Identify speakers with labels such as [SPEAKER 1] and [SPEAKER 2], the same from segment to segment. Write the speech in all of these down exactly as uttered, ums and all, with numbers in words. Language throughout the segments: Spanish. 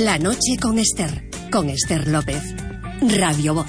[SPEAKER 1] La noche con Esther, con Esther López. Radio Voz.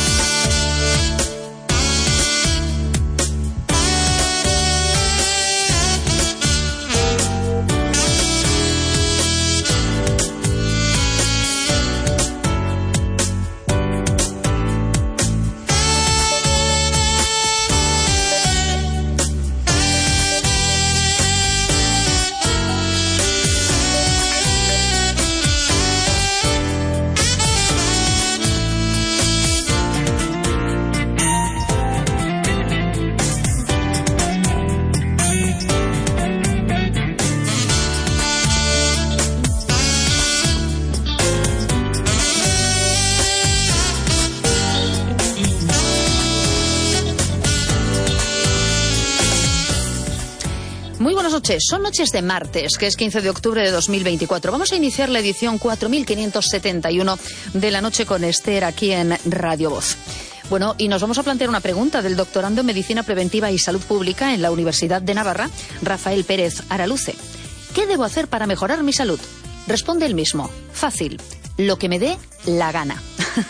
[SPEAKER 2] Son noches de martes, que es quince de octubre de dos mil veinticuatro. Vamos a iniciar la edición cuatro mil quinientos setenta y uno de La Noche con Esther aquí en Radio Voz. Bueno, y nos vamos a plantear una pregunta del doctorando en Medicina Preventiva y Salud Pública en la Universidad de Navarra, Rafael Pérez Araluce. ¿Qué debo hacer para mejorar mi salud? Responde él mismo. Fácil. Lo que me dé la gana.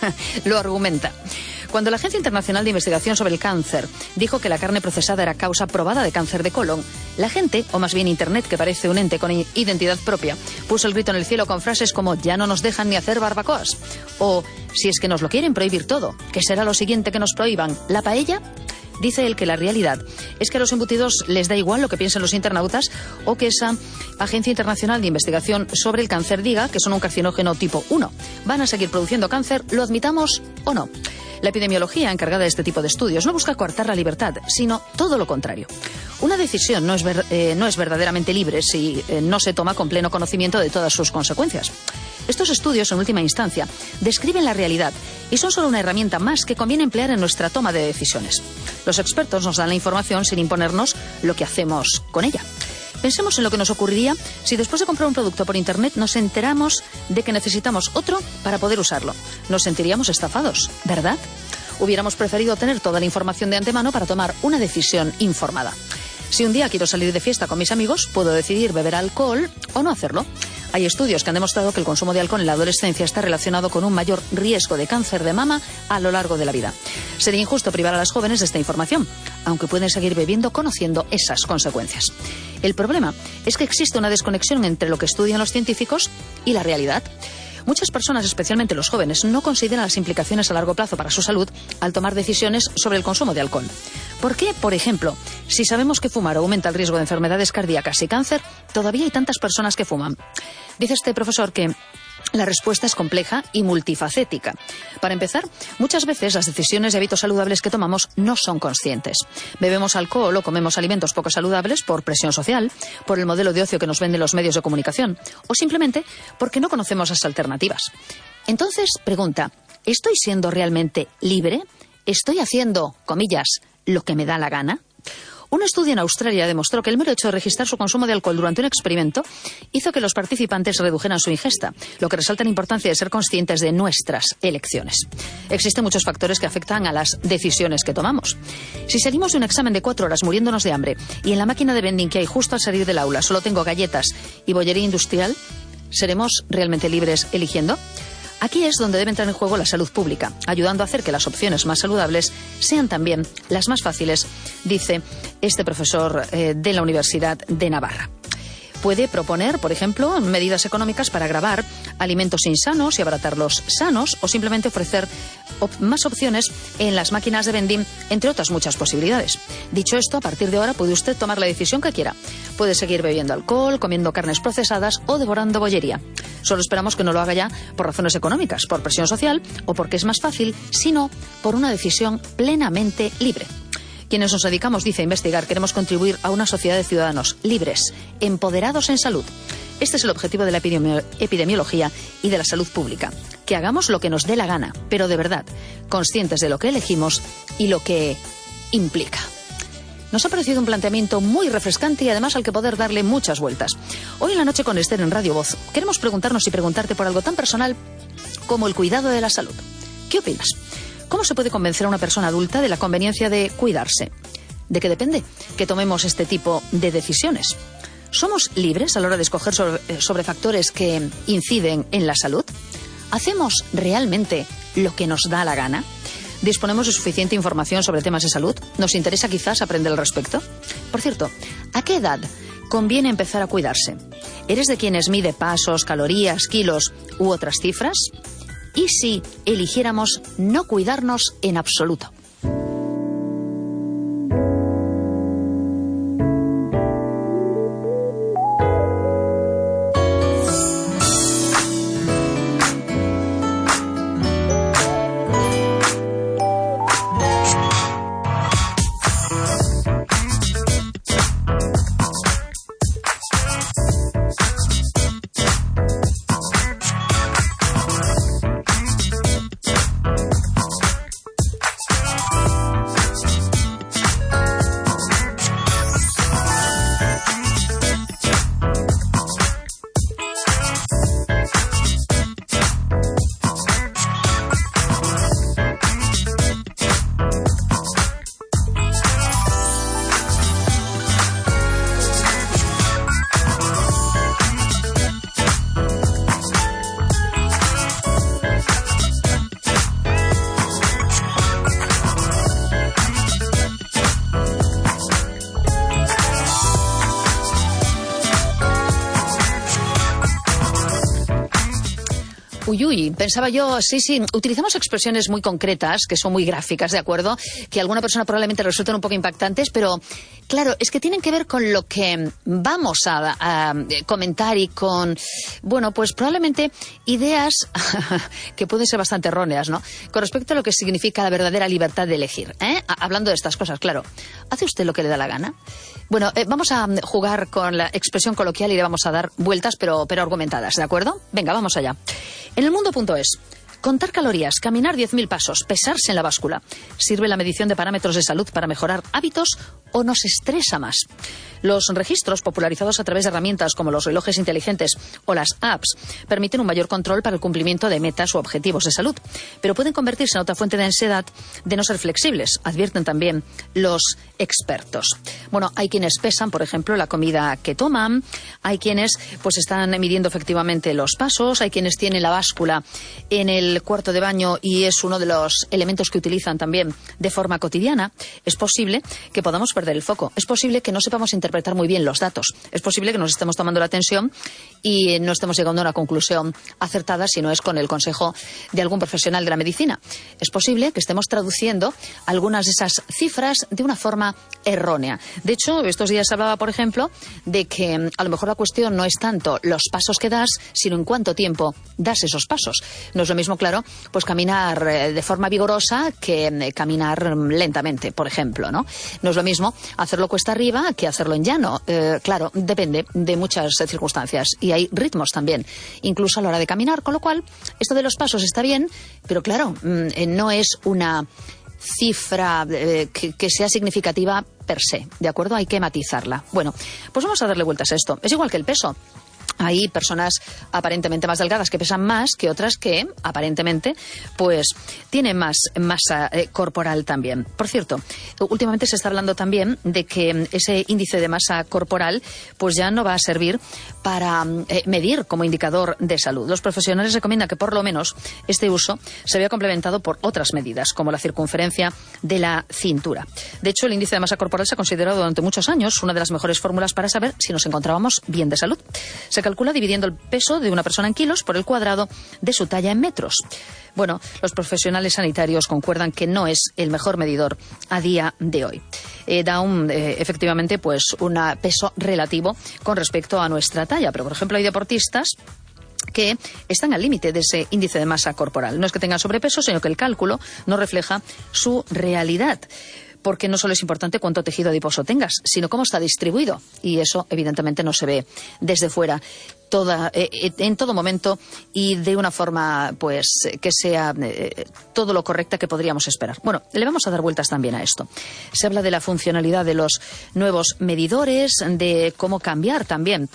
[SPEAKER 2] Lo argumenta. Cuando la Agencia Internacional de Investigación sobre el Cáncer dijo que la carne procesada era causa probada de cáncer de colon, la gente, o más bien Internet, que parece un ente con identidad propia, puso el grito en el cielo con frases como «ya no nos dejan ni hacer barbacoas» o «si es que nos lo quieren prohibir todo, ¿qué será lo siguiente que nos prohíban? ¿La paella?». Dice él que la realidad es que a los embutidos les da igual lo que piensen los internautas o que esa Agencia Internacional de Investigación sobre el Cáncer diga que son un carcinógeno tipo uno. Van a seguir produciendo cáncer, lo admitamos o no. La epidemiología encargada de este tipo de estudios no busca coartar la libertad, sino todo lo contrario. Una decisión no es, ver, eh, no es verdaderamente libre si eh, no se toma con pleno conocimiento de todas sus consecuencias. Estos estudios, en última instancia, describen la realidad y son solo una herramienta más que conviene emplear en nuestra toma de decisiones. Los expertos nos dan la información sin imponernos lo que hacemos con ella. Pensemos en lo que nos ocurriría si después de comprar un producto por Internet nos enteramos de que necesitamos otro para poder usarlo. Nos sentiríamos estafados, ¿verdad? Hubiéramos preferido tener toda la información de antemano para tomar una decisión informada. Si un día quiero salir de fiesta con mis amigos, puedo decidir beber alcohol o no hacerlo. Hay estudios que han demostrado que el consumo de alcohol en la adolescencia está relacionado con un mayor riesgo de cáncer de mama a lo largo de la vida. Sería injusto privar a las jóvenes de esta información, aunque pueden seguir bebiendo conociendo esas consecuencias. El problema es que existe una desconexión entre lo que estudian los científicos y la realidad. Muchas personas, especialmente los jóvenes, no consideran las implicaciones a largo plazo para su salud al tomar decisiones sobre el consumo de alcohol. ¿Por qué, por ejemplo, si sabemos que fumar aumenta el riesgo de enfermedades cardíacas y cáncer, todavía hay tantas personas que fuman? Dice este profesor que la respuesta es compleja y multifacética. Para empezar, muchas veces las decisiones y hábitos saludables que tomamos no son conscientes. Bebemos alcohol o comemos alimentos poco saludables por presión social, por el modelo de ocio que nos venden los medios de comunicación o simplemente porque no conocemos las alternativas. Entonces, pregunta, ¿estoy siendo realmente libre? ¿Estoy haciendo, comillas, lo que me da la gana? Un estudio en Australia demostró que el mero hecho de registrar su consumo de alcohol durante un experimento hizo que los participantes redujeran su ingesta, lo que resalta la importancia de ser conscientes de nuestras elecciones. Existen muchos factores que afectan a las decisiones que tomamos. Si salimos de un examen de cuatro horas muriéndonos de hambre y en la máquina de vending que hay justo al salir del aula solo tengo galletas y bollería industrial, ¿seremos realmente libres eligiendo? Aquí es donde debe entrar en juego la salud pública, ayudando a hacer que las opciones más saludables sean también las más fáciles, dice este profesor eh, de la Universidad de Navarra. Puede proponer, por ejemplo, medidas económicas para gravar alimentos insanos y abaratarlos sanos o simplemente ofrecer op- más opciones en las máquinas de vending, entre otras muchas posibilidades. Dicho esto, a partir de ahora puede usted tomar la decisión que quiera. Puede seguir bebiendo alcohol, comiendo carnes procesadas o devorando bollería. Solo esperamos que no lo haga ya por razones económicas, por presión social o porque es más fácil, sino por una decisión plenamente libre. Quienes nos dedicamos, dice, a investigar, queremos contribuir a una sociedad de ciudadanos libres, empoderados en salud. Este es el objetivo de la epidemi- epidemiología y de la salud pública. Que hagamos lo que nos dé la gana, pero de verdad, conscientes de lo que elegimos y lo que implica. Nos ha parecido un planteamiento muy refrescante y además al que poder darle muchas vueltas. Hoy en La Noche con Esther en Radio Voz queremos preguntarnos y preguntarte por algo tan personal como el cuidado de la salud. ¿Qué opinas? ¿Cómo se puede convencer a una persona adulta de la conveniencia de cuidarse? ¿De qué depende que tomemos este tipo de decisiones? ¿Somos libres a la hora de escoger sobre, sobre factores que inciden en la salud? ¿Hacemos realmente lo que nos da la gana? ¿Disponemos de suficiente información sobre temas de salud? ¿Nos interesa quizás aprender al respecto? Por cierto, ¿a qué edad conviene empezar a cuidarse? ¿Eres de quienes mide pasos, calorías, kilos u otras cifras? ¿Y si eligiéramos no cuidarnos en absoluto? Uy, uy, pensaba yo, sí, sí, utilizamos expresiones muy concretas, que son muy gráficas, ¿de acuerdo? Que a alguna persona probablemente resulten un poco impactantes, pero claro, es que tienen que ver con lo que vamos a, a comentar y con, bueno, pues probablemente ideas que pueden ser bastante erróneas, ¿no? Con respecto a lo que significa la verdadera libertad de elegir, ¿eh? Hablando de estas cosas, claro. ¿Hace usted lo que le da la gana? Bueno, eh, vamos a jugar con la expresión coloquial y le vamos a dar vueltas, pero, pero argumentadas, ¿de acuerdo? Venga, vamos allá. En el mundo.es, contar calorías, caminar diez mil pasos, pesarse en la báscula. ¿Sirve la medición de parámetros de salud para mejorar hábitos o nos estresa más? Los registros, popularizados a través de herramientas como los relojes inteligentes o las apps, permiten un mayor control para el cumplimiento de metas o objetivos de salud, pero pueden convertirse en otra fuente de ansiedad de no ser flexibles, advierten también los expertos. Bueno, hay quienes pesan, por ejemplo, la comida que toman, hay quienes pues están midiendo efectivamente los pasos, hay quienes tienen la báscula en el cuarto de baño y es uno de los elementos que utilizan también de forma cotidiana. Es posible que podamos perder el foco, es posible que no sepamos interpretar muy bien los datos, es posible que nos estemos tomando la tensión y no estemos llegando a una conclusión acertada si no es con el consejo de algún profesional de la medicina. Es posible que estemos traduciendo algunas de esas cifras de una forma errónea. De hecho, estos días hablaba, por ejemplo, de que a lo mejor la cuestión no es tanto los pasos que das, sino en cuánto tiempo das esos pasos. No es lo mismo, claro, pues caminar de forma vigorosa que caminar lentamente, por ejemplo, ¿no? No es lo mismo hacerlo cuesta arriba que hacerlo en llano. Eh, claro, depende de muchas circunstancias y hay ritmos también, incluso a la hora de caminar, con lo cual esto de los pasos está bien, pero claro, eh, no es una cifra eh, que, que sea significativa per se, ¿de acuerdo? Hay que matizarla. Bueno, pues vamos a darle vueltas a esto. Es igual que el peso. Hay personas aparentemente más delgadas que pesan más que otras que aparentemente pues tienen más masa eh, corporal también. Por cierto, últimamente se está hablando también de que ese índice de masa corporal pues ya no va a servir para eh, medir como indicador de salud. Los profesionales recomiendan que por lo menos este uso se vea complementado por otras medidas como la circunferencia de la cintura. De hecho, el índice de masa corporal se ha considerado durante muchos años una de las mejores fórmulas para saber si nos encontrábamos bien de salud. Se calcula dividiendo el peso de una persona en kilos por el cuadrado de su talla en metros. Bueno, los profesionales sanitarios concuerdan que no es el mejor medidor a día de hoy. Eh, da un, eh, efectivamente pues un peso relativo con respecto a nuestra talla, pero por ejemplo hay deportistas que están al límite de ese índice de masa corporal. No es que tengan sobrepeso, sino que el cálculo no refleja su realidad. Porque no solo es importante cuánto tejido adiposo tengas, sino cómo está distribuido. Y eso, evidentemente, no se ve desde fuera toda, eh, en todo momento y de una forma pues que sea eh, todo lo correcta que podríamos esperar. Bueno, le vamos a dar vueltas también a esto. Se habla de la funcionalidad de los nuevos medidores, de cómo cambiar también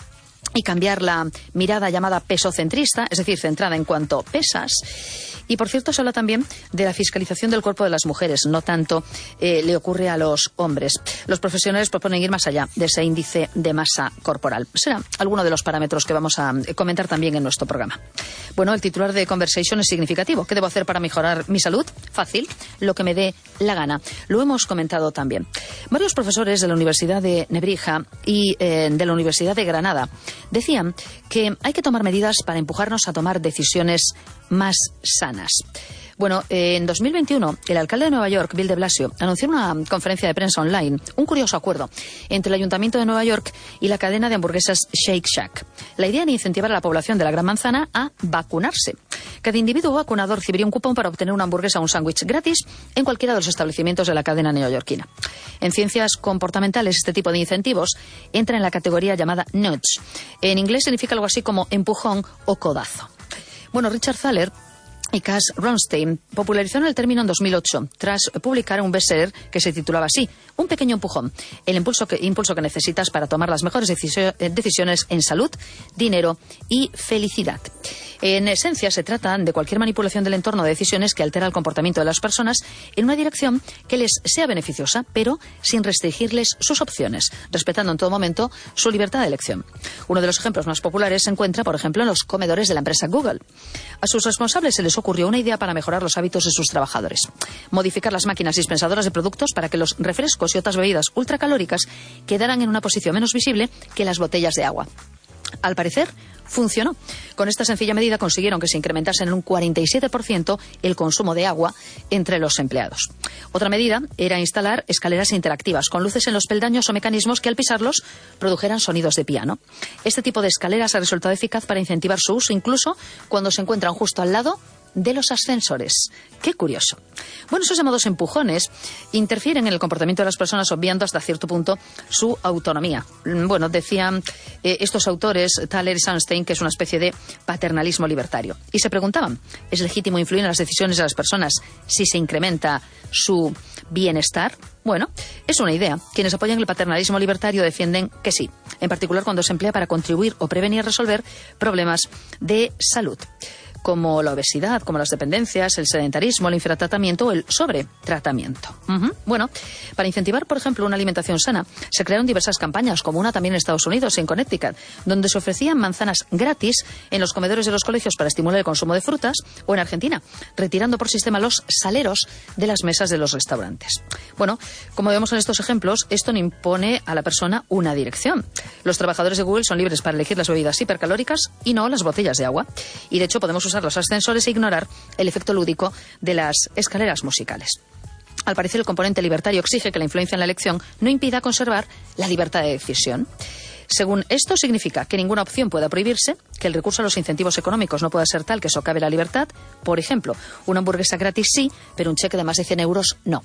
[SPEAKER 2] y cambiar la mirada llamada pesocentrista, es decir, centrada en cuanto pesas. Y, por cierto, se habla también de la fiscalización del cuerpo de las mujeres, no tanto eh, le ocurre a los hombres. Los profesionales proponen ir más allá de ese índice de masa corporal. Será alguno de los parámetros que vamos a comentar también en nuestro programa. Bueno, el titular de Conversation es significativo. ¿Qué debo hacer para mejorar mi salud? Fácil, lo que me dé la gana. Lo hemos comentado también. Varios profesores de la Universidad de Nebrija y eh, de la Universidad de Granada decían que hay que tomar medidas para empujarnos a tomar decisiones más sanas. Bueno, en dos mil veintiuno, el alcalde de Nueva York, Bill de Blasio, anunció en una conferencia de prensa online un curioso acuerdo entre el Ayuntamiento de Nueva York y la cadena de hamburguesas Shake Shack. La idea era incentivar a la población de la Gran Manzana a vacunarse. Cada individuo vacunado recibiría un cupón para obtener una hamburguesa o un sándwich gratis en cualquiera de los establecimientos de la cadena neoyorquina. En ciencias comportamentales, este tipo de incentivos entra en la categoría llamada nudge. En inglés significa algo así como empujón o codazo. Bueno, Richard Thaler y Cass Ronstein popularizaron el término en dos mil ocho tras publicar un bestseller que se titulaba así: Un pequeño empujón, el impulso que, impulso que necesitas para tomar las mejores decisio, decisiones en salud, dinero y felicidad. En esencia, se trata de cualquier manipulación del entorno de decisiones que altera el comportamiento de las personas en una dirección que les sea beneficiosa, pero sin restringirles sus opciones, respetando en todo momento su libertad de elección. Uno de los ejemplos más populares se encuentra, por ejemplo, en los comedores de la empresa Google. A sus responsables se les ocurrió una idea para mejorar los hábitos de sus trabajadores: modificar las máquinas dispensadoras de productos para que los refrescos y otras bebidas ultracalóricas quedaran en una posición menos visible que las botellas de agua. Al parecer, funcionó. Con esta sencilla medida consiguieron que se incrementase en un cuarenta y siete por ciento el consumo de agua entre los empleados. Otra medida era instalar escaleras interactivas con luces en los peldaños o mecanismos que al pisarlos produjeran sonidos de piano. Este tipo de escaleras ha resultado eficaz para incentivar su uso incluso cuando se encuentran justo al lado de los ascensores. ¡Qué curioso! Bueno, esos llamados empujones interfieren en el comportamiento de las personas, obviando hasta cierto punto su autonomía. Bueno, decían eh, estos autores, Thaler y Sunstein, que es una especie de paternalismo libertario. Y se preguntaban, ¿es legítimo influir en las decisiones de las personas si se incrementa su bienestar? Bueno, es una idea. Quienes apoyan el paternalismo libertario defienden que sí, en particular cuando se emplea para contribuir o prevenir resolver problemas de salud, como la obesidad, como las dependencias, el sedentarismo, el infratratamiento o el sobretratamiento. Uh-huh. Bueno, para incentivar, por ejemplo, una alimentación sana, se crearon diversas campañas, como una también en Estados Unidos, en Connecticut, donde se ofrecían manzanas gratis en los comedores de los colegios para estimular el consumo de frutas, o en Argentina, retirando por sistema los saleros de las mesas de los restaurantes. Bueno, como vemos en estos ejemplos, esto no impone a la persona una dirección. Los trabajadores de Google son libres para elegir las bebidas hipercalóricas y no las botellas de agua. Y de hecho podemos usar los ascensores e ignorar el efecto lúdico de las escaleras musicales. Al parecer, el componente libertario exige que la influencia en la elección no impida conservar la libertad de decisión. Según esto, significa que ninguna opción pueda prohibirse, que el recurso a los incentivos económicos no pueda ser tal que socave la libertad. Por ejemplo, una hamburguesa gratis sí, pero un cheque de más de cien euros no.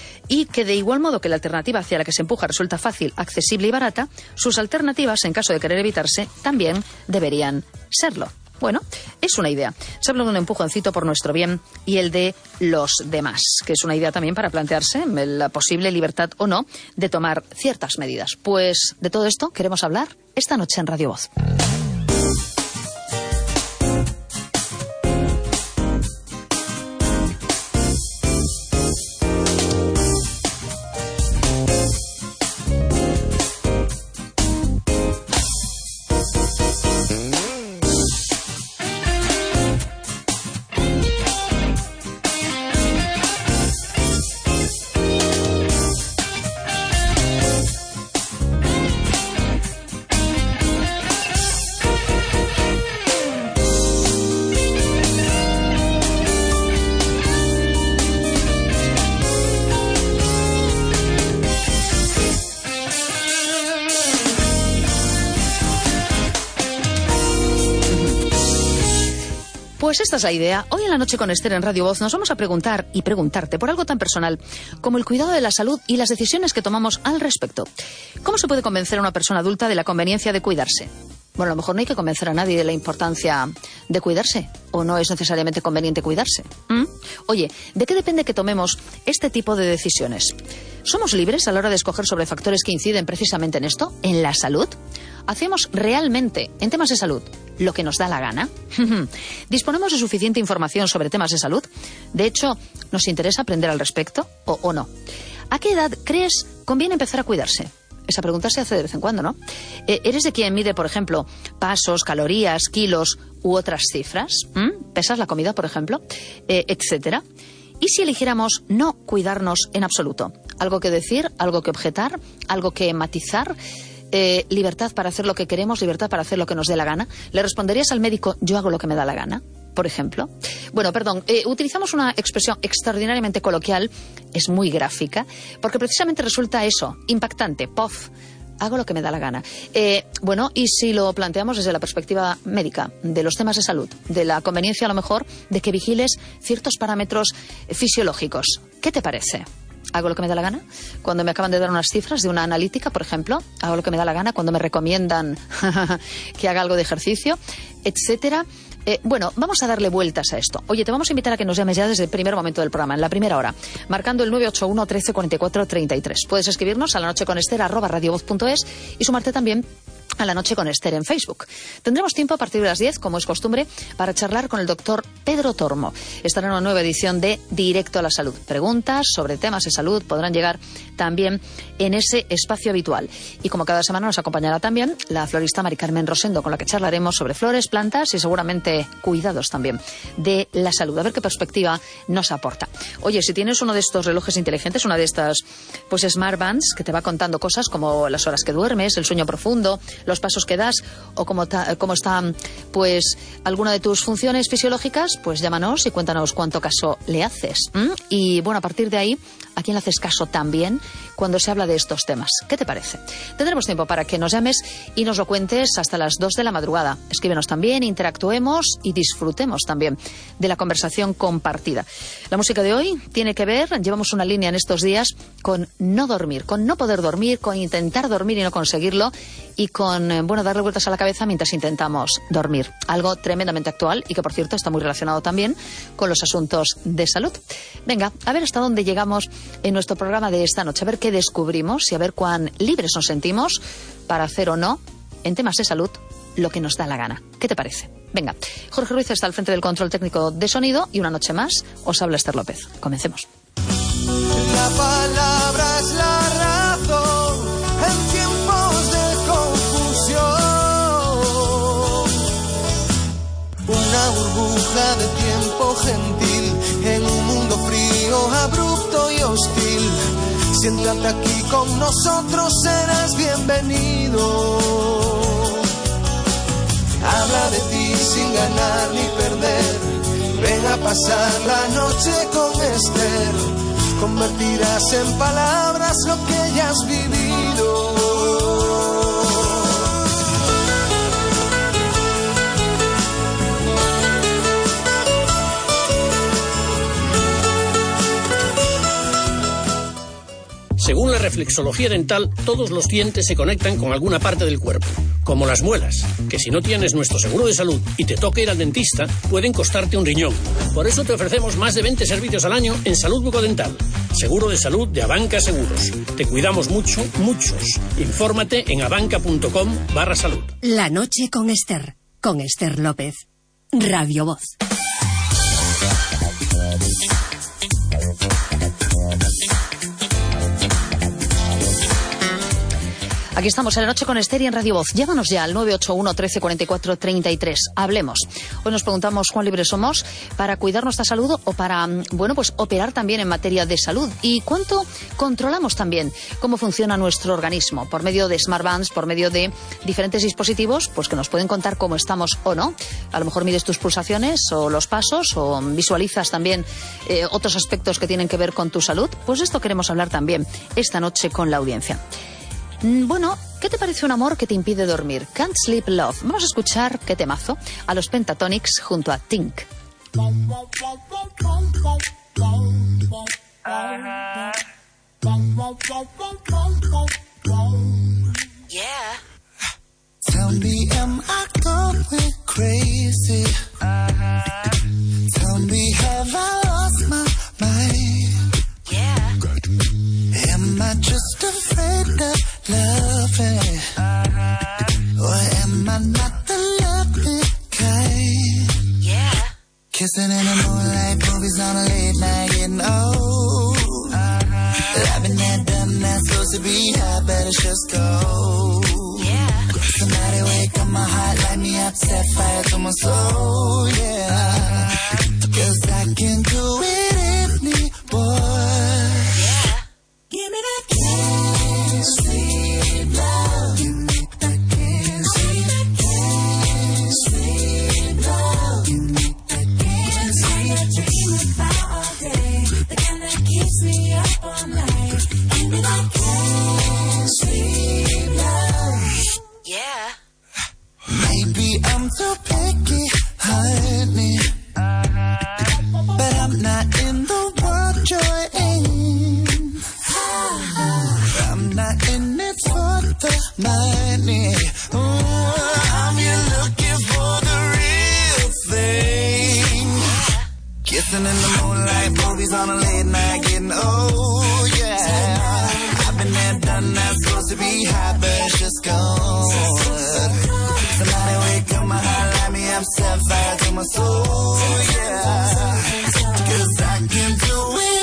[SPEAKER 2] Y que de igual modo que la alternativa hacia la que se empuja resulta fácil, accesible y barata, sus alternativas, en caso de querer evitarse, también deberían serlo. Bueno, es una idea. Se habla de un empujoncito por nuestro bien y el de los demás, que es una idea también para plantearse la posible libertad o no de tomar ciertas medidas. Pues de todo esto queremos hablar esta noche en Radio Voz. Pues esta es la idea. Hoy en la noche con Esther en Radio Voz nos vamos a preguntar y preguntarte por algo tan personal como el cuidado de la salud y las decisiones que tomamos al respecto. ¿Cómo se puede convencer a una persona adulta de la conveniencia de cuidarse? Bueno, a lo mejor no hay que convencer a nadie de la importancia de cuidarse, o no es necesariamente conveniente cuidarse. ¿Mm? Oye, ¿de qué depende que tomemos este tipo de decisiones? ¿Somos libres a la hora de escoger sobre factores que inciden precisamente en esto, en la salud? ¿Hacemos realmente, en temas de salud, lo que nos da la gana? ¿Disponemos de suficiente información sobre temas de salud? De hecho, ¿nos interesa aprender al respecto o, o no? ¿A qué edad crees conviene empezar a cuidarse? Esa pregunta se hace de vez en cuando, ¿no? Eh, ¿Eres de quien mide, por ejemplo, pasos, calorías, kilos u otras cifras? ¿Mm? ¿Pesas la comida, por ejemplo? Eh, etcétera. ¿Y si eligiéramos no cuidarnos en absoluto? ¿Algo que decir? ¿Algo que objetar? ¿Algo que matizar? Eh, ¿Libertad para hacer lo que queremos? ¿Libertad para hacer lo que nos dé la gana? ¿Le responderías al médico, yo hago lo que me da la gana? Por ejemplo. Bueno, perdón, eh, utilizamos una expresión extraordinariamente coloquial, es muy gráfica, porque precisamente resulta eso, impactante, pof. Hago lo que me da la gana. Eh, bueno, y si lo planteamos desde la perspectiva médica, de los temas de salud, de la conveniencia a lo mejor de que vigiles ciertos parámetros fisiológicos, ¿qué te parece? ¿Hago lo que me da la gana? Cuando me acaban de dar unas cifras de una analítica, por ejemplo, hago lo que me da la gana cuando me recomiendan que haga algo de ejercicio, etcétera. Eh, bueno, vamos a darle vueltas a esto. Oye, te vamos a invitar a que nos llames ya desde el primer momento del programa, en la primera hora, marcando el nueve ocho uno, trece, cuarenta y cuatro, treinta y tres. Puedes escribirnos a la noche con Esther arroba radiovoz punto es y sumarte también a La Noche con Esther en Facebook. Tendremos tiempo a partir de las diez, como es costumbre, para charlar con el doctor Pedro Tormo. Estará en una nueva edición de Directo a la Salud. Preguntas sobre temas de salud podrán llegar también en ese espacio habitual. Y como cada semana nos acompañará también la florista Mari Carmen Rosendo, con la que charlaremos sobre flores, plantas y seguramente cuidados también de la salud. A ver qué perspectiva nos aporta. Oye, si tienes uno de estos relojes inteligentes, una de estas pues Smart Bands, que te va contando cosas como las horas que duermes, el sueño profundo, los pasos que das o cómo, ta, cómo está pues alguna de tus funciones fisiológicas, pues llámanos y cuéntanos cuánto caso le haces. ¿Mm? Y bueno, a partir de ahí, ¿a quién le haces caso también cuando se habla de estos temas? ¿Qué te parece? Tendremos tiempo para que nos llames y nos lo cuentes hasta las dos de la madrugada. Escríbenos también, interactuemos y disfrutemos también de la conversación compartida. La música de hoy tiene que ver, llevamos una línea en estos días, con no dormir, con no poder dormir, con intentar dormir y no conseguirlo, y con, bueno, darle vueltas a la cabeza mientras intentamos dormir. Algo tremendamente actual y que, por cierto, está muy relacionado también con los asuntos de salud. Venga, a ver hasta dónde llegamos en nuestro programa de esta noche, a ver qué descubrimos y a ver cuán libres nos sentimos para hacer o no, en temas de salud, lo que nos da la gana. ¿Qué te parece? Venga, Jorge Ruiz está al frente del control técnico de sonido y una noche más os habla Esther López. Comencemos.
[SPEAKER 3] La palabra es la razón en tiempos de confusión. Una burbuja de tiempo gentil en un mundo frío, abrupto y hostil. Siéntate aquí con nosotros, serás bienvenido. Habla de ti sin ganar ni perder. Ven a pasar la noche con Esther. Convertirás en palabras lo que ya has vivido.
[SPEAKER 4] Según la reflexología dental, todos los dientes se conectan con alguna parte del cuerpo, como las muelas, que si no tienes nuestro seguro de salud y te toca ir al dentista, pueden costarte un riñón. Por eso te ofrecemos más de veinte servicios al año en salud bucodental. Seguro de salud de Abanca Seguros. Te cuidamos mucho, muchos. Infórmate en abanca.com barra salud.
[SPEAKER 1] La Noche con Esther, con Esther López. Radio Voz.
[SPEAKER 2] Aquí estamos en La Noche con Esther y en Radio Voz. Llámanos ya al nueve ocho uno, trece, cuarenta y cuatro, treinta y tres. Hablemos. Hoy nos preguntamos cuán libres somos para cuidar nuestra salud o para, bueno, pues operar también en materia de salud. Y cuánto controlamos también cómo funciona nuestro organismo por medio de Smart Bands, por medio de diferentes dispositivos, pues que nos pueden contar cómo estamos o no. A lo mejor mides tus pulsaciones o los pasos o visualizas también eh, otros aspectos que tienen que ver con tu salud. Pues de esto queremos hablar también esta noche con la audiencia. Bueno, ¿qué te parece un amor que te impide dormir? Can't Sleep Love. Vamos a escuchar, qué temazo, a los Pentatonix junto a Tink.
[SPEAKER 5] Yeah. Tell me, am I going crazy? Tell me, have I lost my mind? Yeah. Am I just afraid of loving? Or am I not the lovely kind?
[SPEAKER 6] Yeah.
[SPEAKER 5] Kissing in the moonlight, movies on a late night, getting old. I've been there, done that, supposed to be high, better just go.
[SPEAKER 6] Yeah.
[SPEAKER 5] Somebody wake up my heart, light me up, set fire to my soul, yeah. Cause I can do it anymore.
[SPEAKER 6] Yeah.
[SPEAKER 5] Give me that can't sweet love. Give me that can't sweet, can't sweet love. Give me that can't sweet. Dream about all day, the kind that keeps me up all night. Give me that can't sweet love.
[SPEAKER 6] Yeah.
[SPEAKER 5] Maybe I'm too picky, honey, but I'm not in the world you're in. I'm not in it for the money. Ooh, I'm here looking for the real thing. Kissing in the moonlight, movies on a late night, getting old, yeah. I've been there, done that, supposed to be high, but it's just gone. Somebody wake up my heart, light me up, set fire to my soul, yeah. Cause I can do it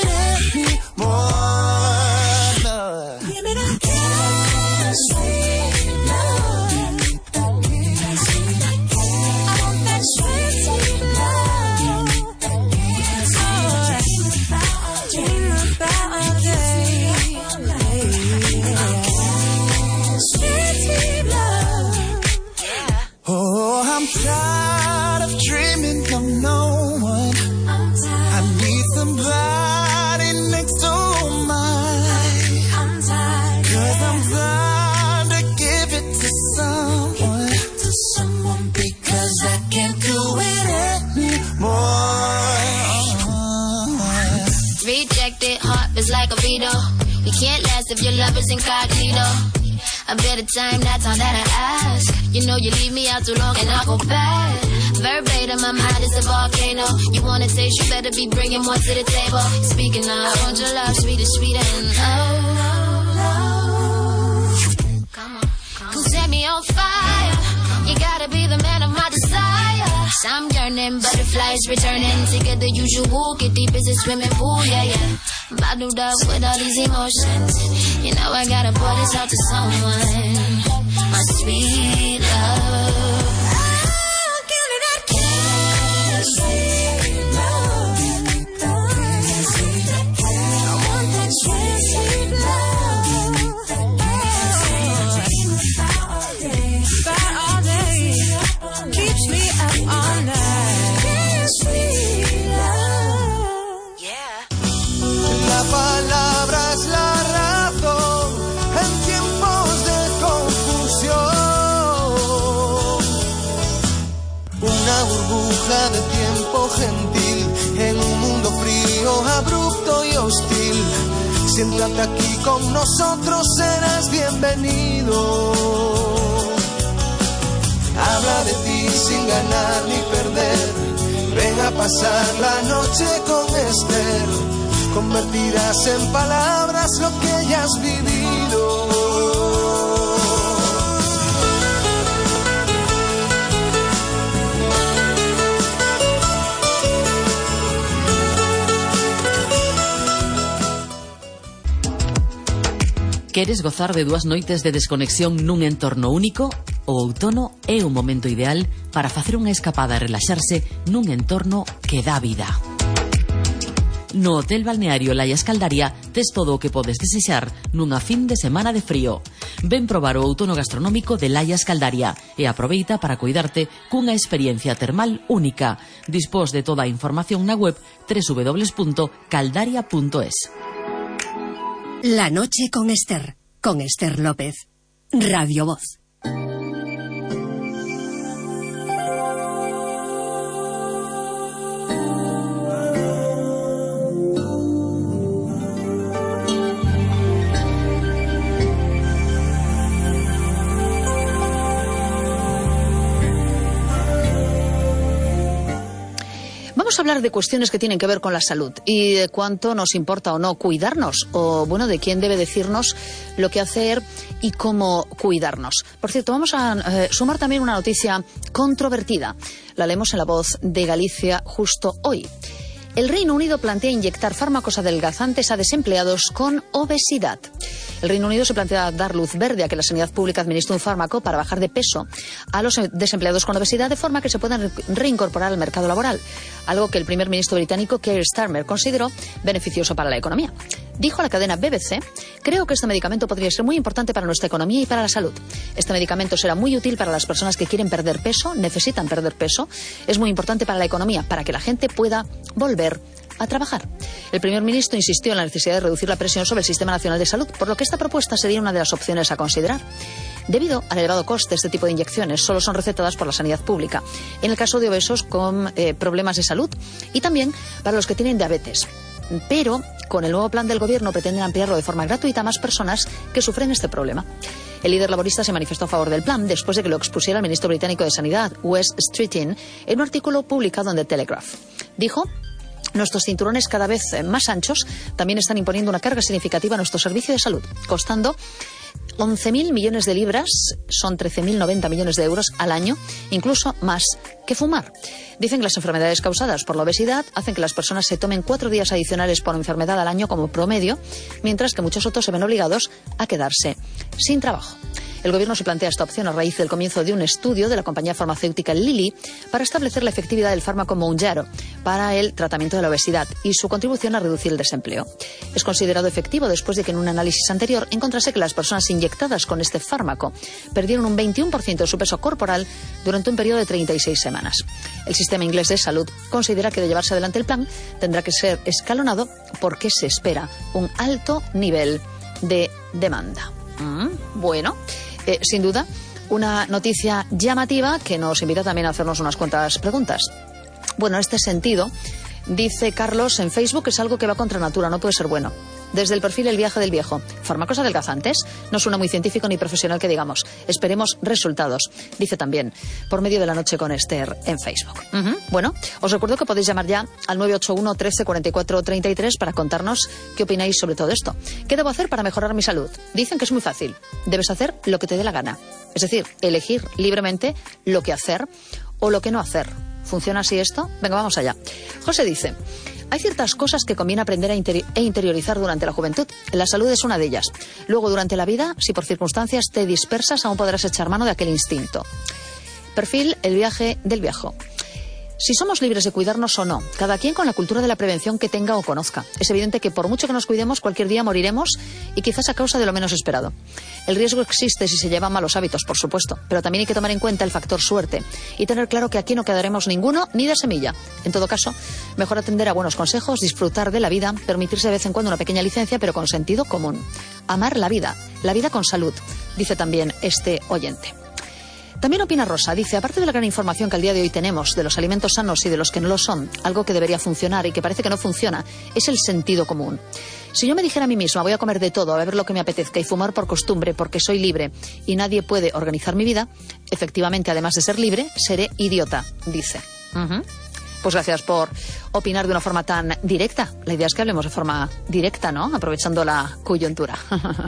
[SPEAKER 5] anymore. Give me that can't sweet love. Give me that can't sweet, I want that sweet, sweet love. Dream about, dream about all day. Sweet, sweet love.
[SPEAKER 6] Yeah.
[SPEAKER 5] Oh, I'm tired of dreaming of no one.
[SPEAKER 6] I'm tired.
[SPEAKER 5] I need somebody next to mine.
[SPEAKER 6] I'm tired.
[SPEAKER 5] Cause I'm trying to give it to someone.
[SPEAKER 6] To someone
[SPEAKER 5] Because I can't do it anymore.
[SPEAKER 6] rejected, heart is like a veto. We can't last if your love is incognito. A bit of time, that's all that I ask. You know you leave me out too long and I'll go bad. Verbatim, I'm hot as a volcano. You wanna taste, you better be bringing more to the table. Speaking of, I want your love, sweet and sweet and oh, oh, oh. Come on, come on. Who set me on fire? You gotta be the man of my desire. I'm yearning, butterflies returning. Sick of the usual, get deep as a swimming pool, yeah, yeah. Bottled up with all these emotions. You know I gotta pour this out to someone. My sweet love. Oh, give me that can't sweet love. I want that sweet, sweet love. About all day, about all day, keeps me up all night. Can't sweet love. Yeah.
[SPEAKER 3] La palabra es la razón en tiempos de confusión. Una burbuja de tiempo gentil en un mundo frío, abrupto y hostil. Siéntate aquí con nosotros, serás bienvenido. Habla de ti sin ganar ni perder. Ven a pasar la noche con Esther. Convertirás en palabras lo que ya has vivido.
[SPEAKER 7] Queres gozar de dúas noites de desconexión nun entorno único? O outono é o momento ideal para facer unha escapada e relaxarse nun entorno que dá vida. No Hotel Balneario Laia Escaldaria tes todo o que podes desexar nunha fin de semana de frío. Ven probar o outono gastronómico de Laia Escaldaria e aproveita para cuidarte cunha experiencia termal única. Dispós de toda a información na web doble u doble u doble u punto caldaria punto es.
[SPEAKER 1] La noche con Esther, con Esther López. Radio Voz.
[SPEAKER 2] Vamos Vamos a hablar de cuestiones que tienen que ver con la salud y de cuánto nos importa o no cuidarnos, o bueno, de quién debe decirnos lo que hacer y cómo cuidarnos. Por cierto, vamos a eh, sumar también una noticia controvertida. La leemos en La Voz de Galicia justo hoy. El Reino Unido plantea inyectar fármacos adelgazantes a desempleados con obesidad. El Reino Unido se plantea dar luz verde a que la sanidad pública administre un fármaco para bajar de peso a los desempleados con obesidad de forma que se puedan reincorporar al mercado laboral, algo que el primer ministro británico Keir Starmer consideró beneficioso para la economía. Dijo a la cadena B B C: creo que este medicamento podría ser muy importante para nuestra economía y para la salud. Este medicamento será muy útil para las personas que quieren perder peso, necesitan perder peso. Es muy importante para la economía, para que la gente pueda volver a trabajar. El primer ministro insistió en la necesidad de reducir la presión sobre el Sistema Nacional de Salud, por lo que esta propuesta sería una de las opciones a considerar. Debido al elevado coste, este tipo de inyecciones solo son recetadas por la sanidad pública, en el caso de obesos con eh, problemas de salud y también para los que tienen diabetes. Pero con el nuevo plan del gobierno pretenden ampliarlo de forma gratuita a más personas que sufren este problema. El líder laborista se manifestó a favor del plan después de que lo expusiera el ministro británico de Sanidad, Wes Streeting, en un artículo publicado en The Telegraph. Dijo: nuestros cinturones cada vez más anchos también están imponiendo una carga significativa a nuestro servicio de salud, costando once mil millones de libras, son trece mil noventa millones de euros al año, incluso más que fumar. Dicen que las enfermedades causadas por la obesidad hacen que las personas se tomen cuatro días adicionales por enfermedad al año como promedio, mientras que muchos otros se ven obligados a quedarse sin trabajo. El gobierno se plantea esta opción a raíz del comienzo de un estudio de la compañía farmacéutica Lilly para establecer la efectividad del fármaco Mounjaro para el tratamiento de la obesidad y su contribución a reducir el desempleo. Es considerado efectivo después de que en un análisis anterior encontrase que las personas inyectadas con este fármaco perdieron un veintiuno por ciento de su peso corporal durante un periodo de treinta y seis semanas. El sistema inglés de salud considera que de llevarse adelante el plan tendrá que ser escalonado porque se espera un alto nivel de demanda. Mm, bueno, eh, sin duda, una noticia llamativa que nos invita también a hacernos unas cuantas preguntas. Bueno, en este sentido, dice Carlos en Facebook, es algo que va contra natura, no puede ser bueno. Desde el perfil El Viaje del Viejo: fármacos adelgazantes, no suena muy científico ni profesional que digamos. Esperemos resultados. Dice también, por medio de La Noche con Esther en Facebook. Uh-huh. Bueno, os recuerdo que podéis llamar ya al nueve ocho uno, trece, cuarenta y cuatro, treinta y tres para contarnos qué opináis sobre todo esto. ¿Qué debo hacer para mejorar mi salud? Dicen que es muy fácil. Debes hacer lo que te dé la gana. Es decir, elegir libremente lo que hacer o lo que no hacer. ¿Funciona así esto? Venga, vamos allá. José dice: hay ciertas cosas que conviene aprender a interi- e interiorizar durante la juventud. La salud es una de ellas. Luego, durante la vida, si por circunstancias te dispersas, aún podrás echar mano de aquel instinto. Perfil El Viaje del Viejo. Si somos libres de cuidarnos o no, cada quien con la cultura de la prevención que tenga o conozca. Es evidente que por mucho que nos cuidemos, cualquier día moriremos y quizás a causa de lo menos esperado. El riesgo existe si se llevan malos hábitos, por supuesto, pero también hay que tomar en cuenta el factor suerte y tener claro que aquí no quedaremos ninguno ni de semilla. En todo caso, mejor atender a buenos consejos, disfrutar de la vida, permitirse de vez en cuando una pequeña licencia, pero con sentido común. Amar la vida, la vida con salud, dice también este oyente. También opina Rosa, dice, aparte de la gran información que al día de hoy tenemos de los alimentos sanos y de los que no lo son, algo que debería funcionar y que parece que no funciona, es el sentido común. Si yo me dijera a mí misma, voy a comer de todo, a beber lo que me apetezca y fumar por costumbre porque soy libre y nadie puede organizar mi vida, efectivamente, además de ser libre, seré idiota, dice. Uh-huh. Pues gracias por opinar de una forma tan directa. La idea es que hablemos de forma directa, ¿no? Aprovechando la coyuntura.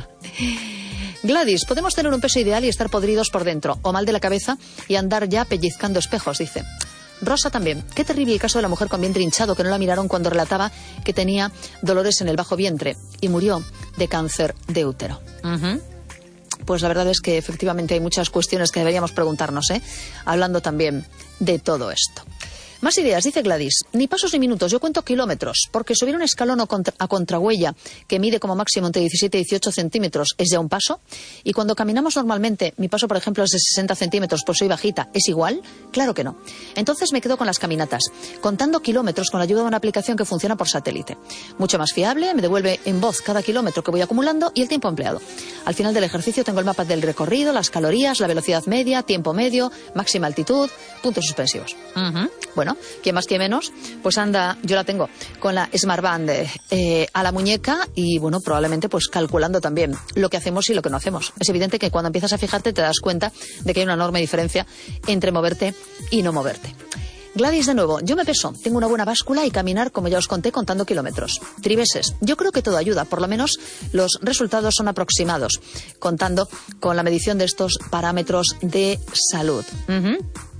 [SPEAKER 2] Gladys, podemos tener un peso ideal y estar podridos por dentro, o mal de la cabeza y andar ya pellizcando espejos, dice. Rosa también. Qué terrible el caso de la mujer con vientre hinchado que no la miraron cuando relataba que tenía dolores en el bajo vientre y murió de cáncer de útero. Uh-huh. Pues la verdad es que efectivamente hay muchas cuestiones que deberíamos preguntarnos, ¿eh? Hablando también de todo esto. Más ideas, dice Gladys. Ni pasos ni minutos, yo cuento kilómetros, porque subir un escalón a contrahuella que mide como máximo entre diecisiete y dieciocho centímetros es ya un paso. Y cuando caminamos normalmente, mi paso, por ejemplo, es de sesenta centímetros, pues soy bajita, ¿es igual? Claro que no. Entonces me quedo con las caminatas, contando kilómetros con la ayuda de una aplicación que funciona por satélite. Mucho más fiable, me devuelve en voz cada kilómetro que voy acumulando y el tiempo empleado. Al final del ejercicio tengo el mapa del recorrido, las calorías, la velocidad media, tiempo medio, máxima altitud, puntos suspensivos. Uh-huh. Bueno, quien más que menos, pues anda, yo la tengo con la Smartband eh, a la muñeca y bueno, probablemente pues calculando también lo que hacemos y lo que no hacemos. Es evidente que cuando empiezas a fijarte te das cuenta de que hay una enorme diferencia entre moverte y no moverte. Gladys de nuevo, yo me peso, tengo una buena báscula y caminar, como ya os conté, contando kilómetros. Tribeses, yo creo que todo ayuda, por lo menos los resultados son aproximados, contando con la medición de estos parámetros de salud. Uh-huh.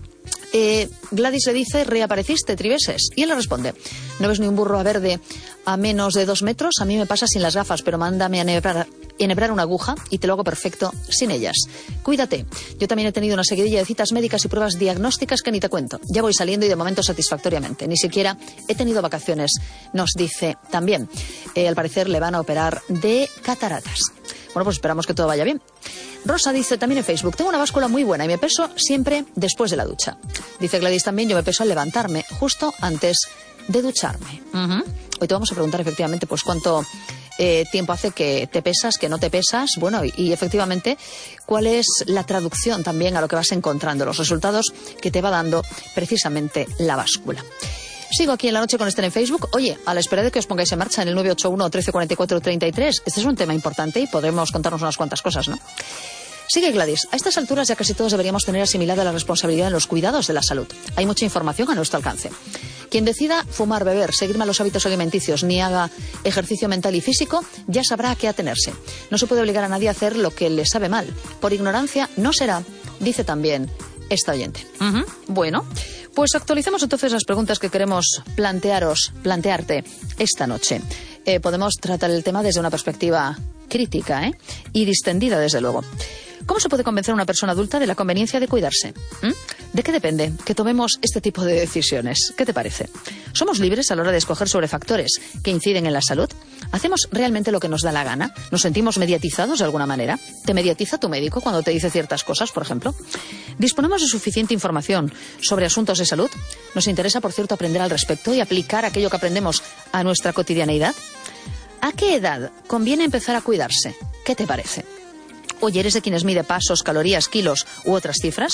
[SPEAKER 2] Eh, Gladys le dice, reapareciste, Tribeses, y él le responde, no ves ni un burro a verde a menos de dos metros, a mí me pasa sin las gafas, pero mándame a enhebrar, enhebrar una aguja y te lo hago perfecto sin ellas. Cuídate, yo también he tenido una seguidilla de citas médicas y pruebas diagnósticas que ni te cuento, ya voy saliendo y de momento satisfactoriamente, ni siquiera he tenido vacaciones, nos dice también. Eh, al parecer le van a operar de cataratas. Bueno, pues esperamos que todo vaya bien. Rosa dice también en Facebook, tengo una báscula muy buena y me peso siempre después de la ducha. Dice Gladys también, yo me peso al levantarme, justo antes de ducharme. Uh-huh. Hoy te vamos a preguntar efectivamente pues cuánto eh, tiempo hace que te pesas, que no te pesas, bueno, y, y efectivamente cuál es la traducción también a lo que vas encontrando, los resultados que te va dando precisamente la báscula. Sigo aquí en La Noche con Esther en Facebook. Oye, a la espera de que os pongáis en marcha en el nueve ocho uno, trece cuarenta y cuatro, treinta y tres. Este es un tema importante y podremos contarnos unas cuantas cosas, ¿no? Sigue Gladys. A estas alturas ya casi todos deberíamos tener asimilada la responsabilidad en los cuidados de la salud. Hay mucha información a nuestro alcance. Quien decida fumar, beber, seguir malos hábitos alimenticios, ni haga ejercicio mental y físico, ya sabrá a qué atenerse. No se puede obligar a nadie a hacer lo que le sabe mal. Por ignorancia no será, dice también esta oyente. Uh-huh. Bueno, pues actualicemos entonces las preguntas que queremos plantearos, plantearte esta noche. Eh, podemos tratar el tema desde una perspectiva crítica, ¿eh? y distendida, desde luego. ¿Cómo se puede convencer a una persona adulta de la conveniencia de cuidarse? ¿Mm? ¿De qué depende que tomemos este tipo de decisiones? ¿Qué te parece? ¿Somos libres a la hora de escoger sobre factores que inciden en la salud? ¿Hacemos realmente lo que nos da la gana? ¿Nos sentimos mediatizados de alguna manera? ¿Te mediatiza tu médico cuando te dice ciertas cosas, por ejemplo? ¿Disponemos de suficiente información sobre asuntos de salud? ¿Nos interesa, por cierto, aprender al respecto y aplicar aquello que aprendemos a nuestra cotidianeidad? ¿A qué edad conviene empezar a cuidarse? ¿Qué te parece? Oye, ¿eres de quienes mide pasos, calorías, kilos u otras cifras?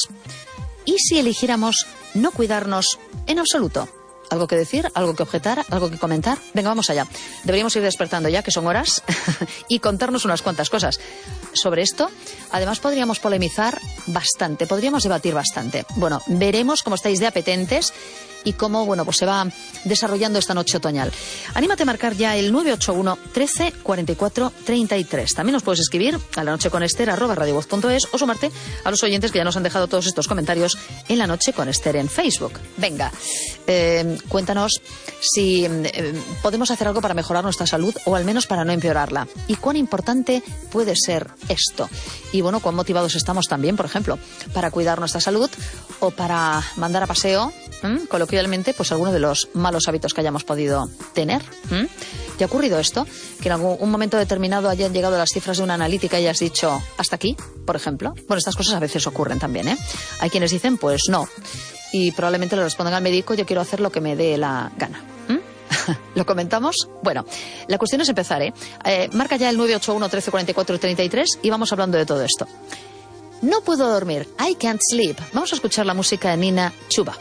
[SPEAKER 2] ¿Y si eligiéramos no cuidarnos en absoluto? ¿Algo que decir? ¿Algo que objetar? ¿Algo que comentar? Venga, vamos allá. Deberíamos ir despertando ya, que son horas, y contarnos unas cuantas cosas sobre esto. Además, podríamos polemizar bastante, podríamos debatir bastante. Bueno, veremos cómo estáis de apetentes y cómo, bueno, pues se va desarrollando esta noche otoñal. Anímate a marcar ya el nueve ocho uno, trece, cuarenta y cuatro, treinta y tres. También nos puedes escribir a la noche con Esther arroba radiovoz punto es o sumarte a los oyentes que ya nos han dejado todos estos comentarios en La Noche con Esther en Facebook. Venga, eh, cuéntanos si eh, podemos hacer algo para mejorar nuestra salud o al menos para no empeorarla. Y cuán importante puede ser esto. Y bueno, cuán motivados estamos también, por ejemplo, para cuidar nuestra salud o para mandar a paseo, ¿m? coloquialmente, pues alguno de los malos hábitos que hayamos podido tener. ¿m? ¿Te ha ocurrido esto? Que en algún un momento determinado hayan llegado las cifras de una analítica y hayas dicho, hasta aquí, por ejemplo. Bueno, estas cosas a veces ocurren también, ¿eh? Hay quienes dicen, pues no. Y probablemente le respondan al médico, yo quiero hacer lo que me dé la gana. ¿m? ¿Lo comentamos? Bueno, la cuestión es empezar, ¿eh? eh marca ya el nueve ocho uno, trece, cuarenta y cuatro, treinta y tres y vamos hablando de todo esto. No puedo dormir. I can't sleep. Vamos a escuchar la música de Nina Chuba.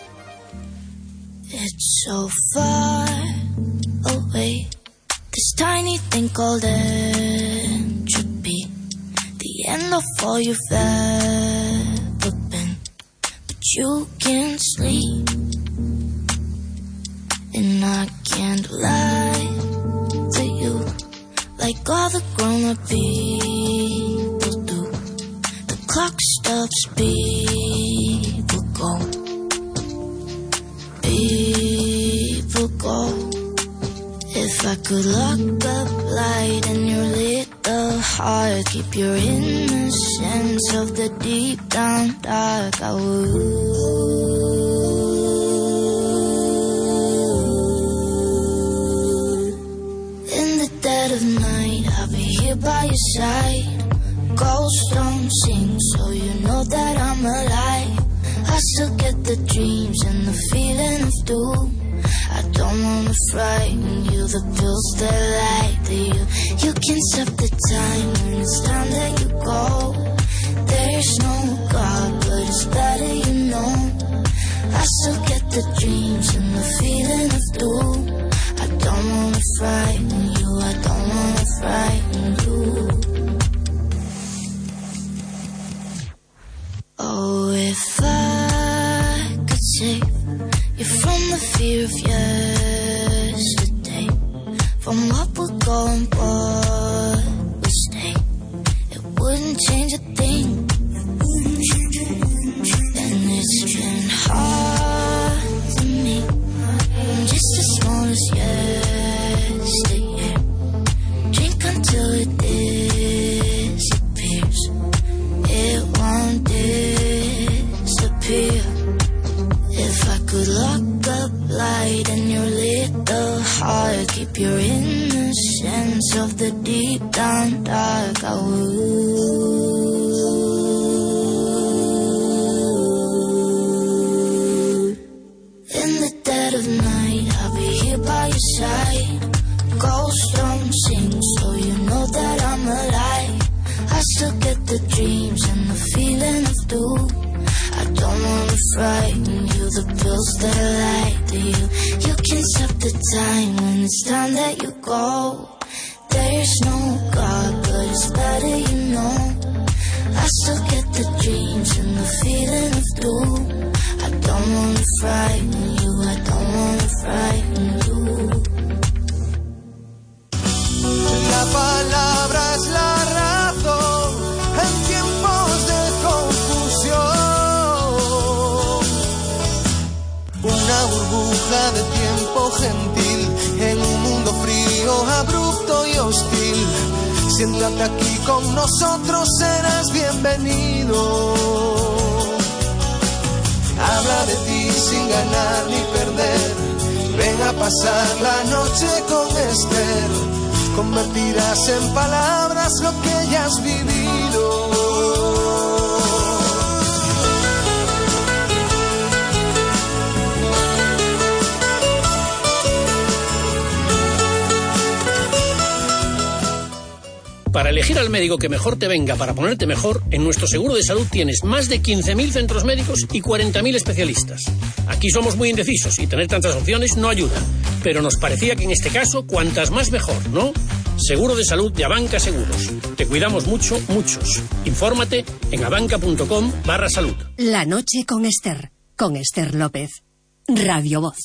[SPEAKER 8] It's so far away, this tiny thing called entropy, the end of all you've ever been, but you can't sleep, and I can't lie to you, like all the grown-up people do, the clock stops, people go. People go. If I could lock up light in your little heart, keep your innocence of the deep down dark, I would. In the dead of night, I'll be here by your side. Ghosts don't sing, so you know that I'm alive. I still get the dreams and the feeling of doom. I don't wanna frighten you, the pills that lie to you. You can stop the time when it's time that you go. There's no God, but it's better you know. I still get the dreams and the feeling of doom. I don't wanna frighten you, I don't wanna frighten you. Oh, if I save your wouldn't change a thing. And it's been hard to me. I'm just as small as yesterday. Drink until it disappears. It won't disappear. If I could lock up light in your little heart, keep your innocence of the deep down dark, I would. In the dead of night, I'll be here by your side. Ghosts don't sing, so you know that I'm alive. I still get the dreams and the feeling of doom. I don't wanna frighten you, the pills that I like to you. You can stop the time when it's time that you go. There's no God, but it's better you know. I still get the dreams and the feeling of doom. I don't wanna frighten you, I don't wanna frighten you.
[SPEAKER 3] La palabra es la razón en tiempos de confusión. Una burbuja de tiempo gentil en un mundo frío, abrupto y hostil. Siéntate aquí con nosotros, serás bienvenido. Habla de ti sin ganar ni perder. Ven a pasar la noche con Esther. Convertirás en palabras lo que ya has vivido.
[SPEAKER 4] Para elegir al médico que mejor te venga para ponerte mejor, en nuestro seguro de salud tienes más de quince mil centros médicos y cuarenta mil especialistas. Aquí somos muy indecisos y tener tantas opciones no ayuda. Pero nos parecía que en este caso, cuantas más mejor, ¿no? Seguro de salud de Abanca Seguros. Te cuidamos mucho, muchos. Infórmate en abanca.com barra salud.
[SPEAKER 1] La noche con Esther, con Esther López. Radio Voz.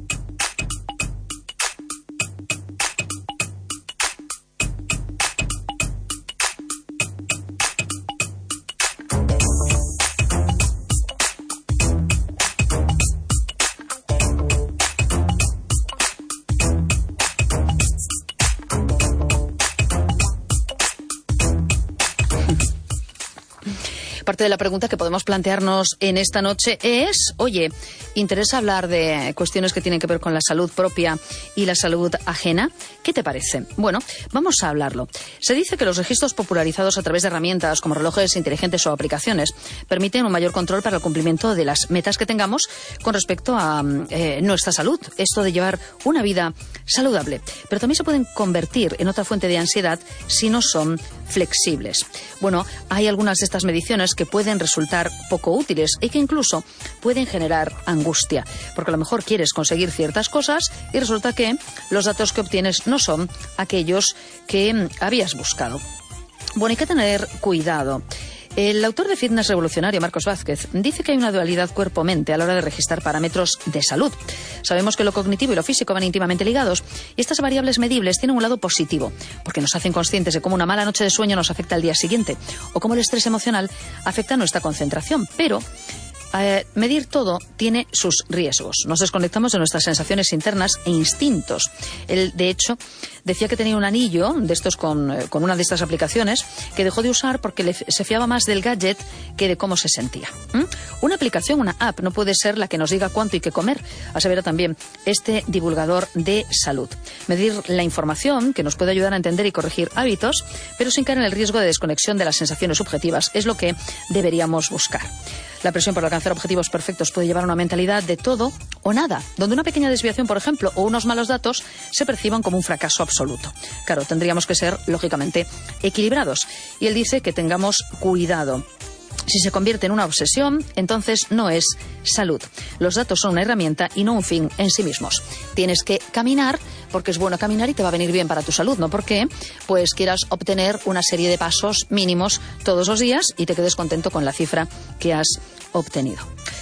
[SPEAKER 2] Parte de la pregunta que podemos plantearnos en esta noche es, oye, ¿interesa hablar de cuestiones que tienen que ver con la salud propia y la salud ajena? ¿Qué te parece? Bueno, vamos a hablarlo. Se dice que los registros popularizados a través de herramientas como relojes inteligentes o aplicaciones permiten un mayor control para el cumplimiento de las metas que tengamos con respecto a eh, nuestra salud. Esto de llevar una vida saludable. Pero también se pueden convertir en otra fuente de ansiedad si no son flexibles. Bueno, hay algunas de estas mediciones que pueden resultar poco útiles y que incluso pueden generar angustia, porque a lo mejor quieres conseguir ciertas cosas y resulta que los datos que obtienes no son aquellos que habías buscado. Bueno, hay que tener cuidado. El autor de Fitness Revolucionario, Marcos Vázquez, dice que hay una dualidad cuerpo-mente a la hora de registrar parámetros de salud. Sabemos que lo cognitivo y lo físico van íntimamente ligados y estas variables medibles tienen un lado positivo, porque nos hacen conscientes de cómo una mala noche de sueño nos afecta al día siguiente o cómo el estrés emocional afecta nuestra concentración. Pero Eh, medir todo tiene sus riesgos. Nos desconectamos de nuestras sensaciones internas e instintos. Él, de hecho, decía que tenía un anillo de estos con, eh, con una de estas aplicaciones que dejó de usar porque le, se fiaba más del gadget que de cómo se sentía. ¿Mm? Una aplicación, una app, no puede ser la que nos diga cuánto hay que comer, asevera también este divulgador de salud. Medir la información que nos puede ayudar a entender y corregir hábitos, pero sin caer en el riesgo de desconexión de las sensaciones subjetivas, es lo que deberíamos buscar. La presión por alcanzar objetivos perfectos puede llevar a una mentalidad de todo o nada, donde una pequeña desviación, por ejemplo, o unos malos datos se perciban como un fracaso absoluto. Claro, tendríamos que ser, lógicamente, equilibrados. Y él dice que tengamos cuidado. Si se convierte en una obsesión, entonces no es salud. Los datos son una herramienta y no un fin en sí mismos. Tienes que caminar porque es bueno caminar y te va a venir bien para tu salud, no porque pues quieras obtener una serie de pasos mínimos todos los días y te quedes contento con la cifra que has obtenido.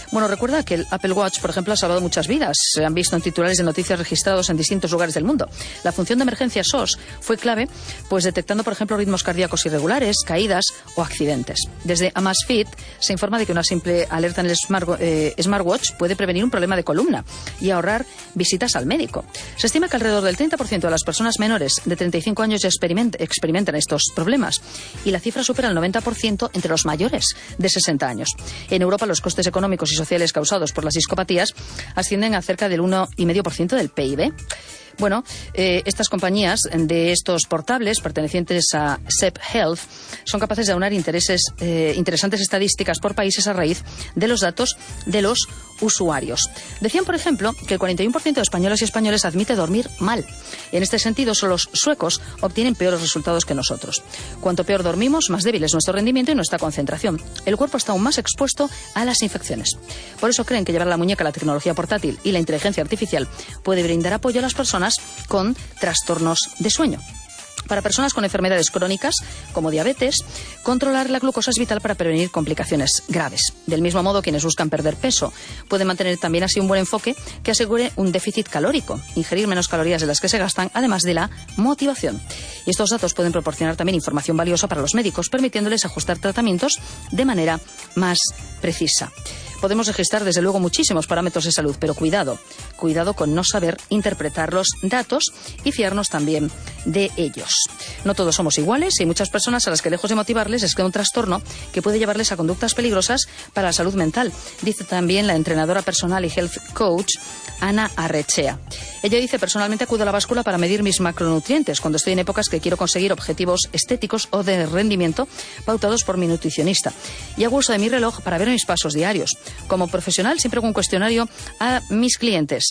[SPEAKER 2] Bueno, recuerda que el Apple Watch, por ejemplo, ha salvado muchas vidas. Se han visto en titulares de noticias registrados en distintos lugares del mundo. La función de emergencia S O S fue clave, pues detectando, por ejemplo, ritmos cardíacos irregulares, caídas o accidentes. Desde Amazfit se informa de que una simple alerta en el smart, eh, smartwatch puede prevenir un problema de columna y ahorrar visitas al médico. Se estima que alrededor del treinta por ciento de las personas menores de treinta y cinco años ya experiment, experimentan estos problemas y la cifra supera el noventa por ciento entre los mayores de sesenta años. En Europa, los costes económicos y sociales causados por las discopatías ascienden a cerca del uno coma cinco por ciento del P I B. Bueno, eh, estas compañías de estos portables pertenecientes a S E P Health son capaces de aunar intereses, eh, interesantes estadísticas por países a raíz de los datos de los usuarios. Decían, por ejemplo, que el cuarenta y uno por ciento de españolas y españoles admite dormir mal. En este sentido, solo los suecos obtienen peores resultados que nosotros. Cuanto peor dormimos, más débil es nuestro rendimiento y nuestra concentración. El cuerpo está aún más expuesto a las infecciones. Por eso creen que llevar a la muñeca la tecnología portátil y la inteligencia artificial puede brindar apoyo a las personas con trastornos de sueño. Para personas con enfermedades crónicas, como diabetes, controlar la glucosa es vital para prevenir complicaciones graves. Del mismo modo, quienes buscan perder peso pueden mantener también así un buen enfoque que asegure un déficit calórico, ingerir menos calorías de las que se gastan, además de la motivación. Y estos datos pueden proporcionar también información valiosa para los médicos, permitiéndoles ajustar tratamientos de manera más precisa. Podemos registrar, desde luego, muchísimos parámetros de salud, pero cuidado, cuidado con no saber interpretar los datos y fiarnos también de ellos. No todos somos iguales y hay muchas personas a las que, lejos de motivarles, es que un trastorno que puede llevarles a conductas peligrosas para la salud mental, dice también la entrenadora personal y health coach Ana Arrechea. Ella dice: personalmente acudo a la báscula para medir mis macronutrientes cuando estoy en épocas que quiero conseguir objetivos estéticos o de rendimiento pautados por mi nutricionista. Y hago uso de mi reloj para ver mis pasos diarios. Como profesional siempre hago un cuestionario a mis clientes.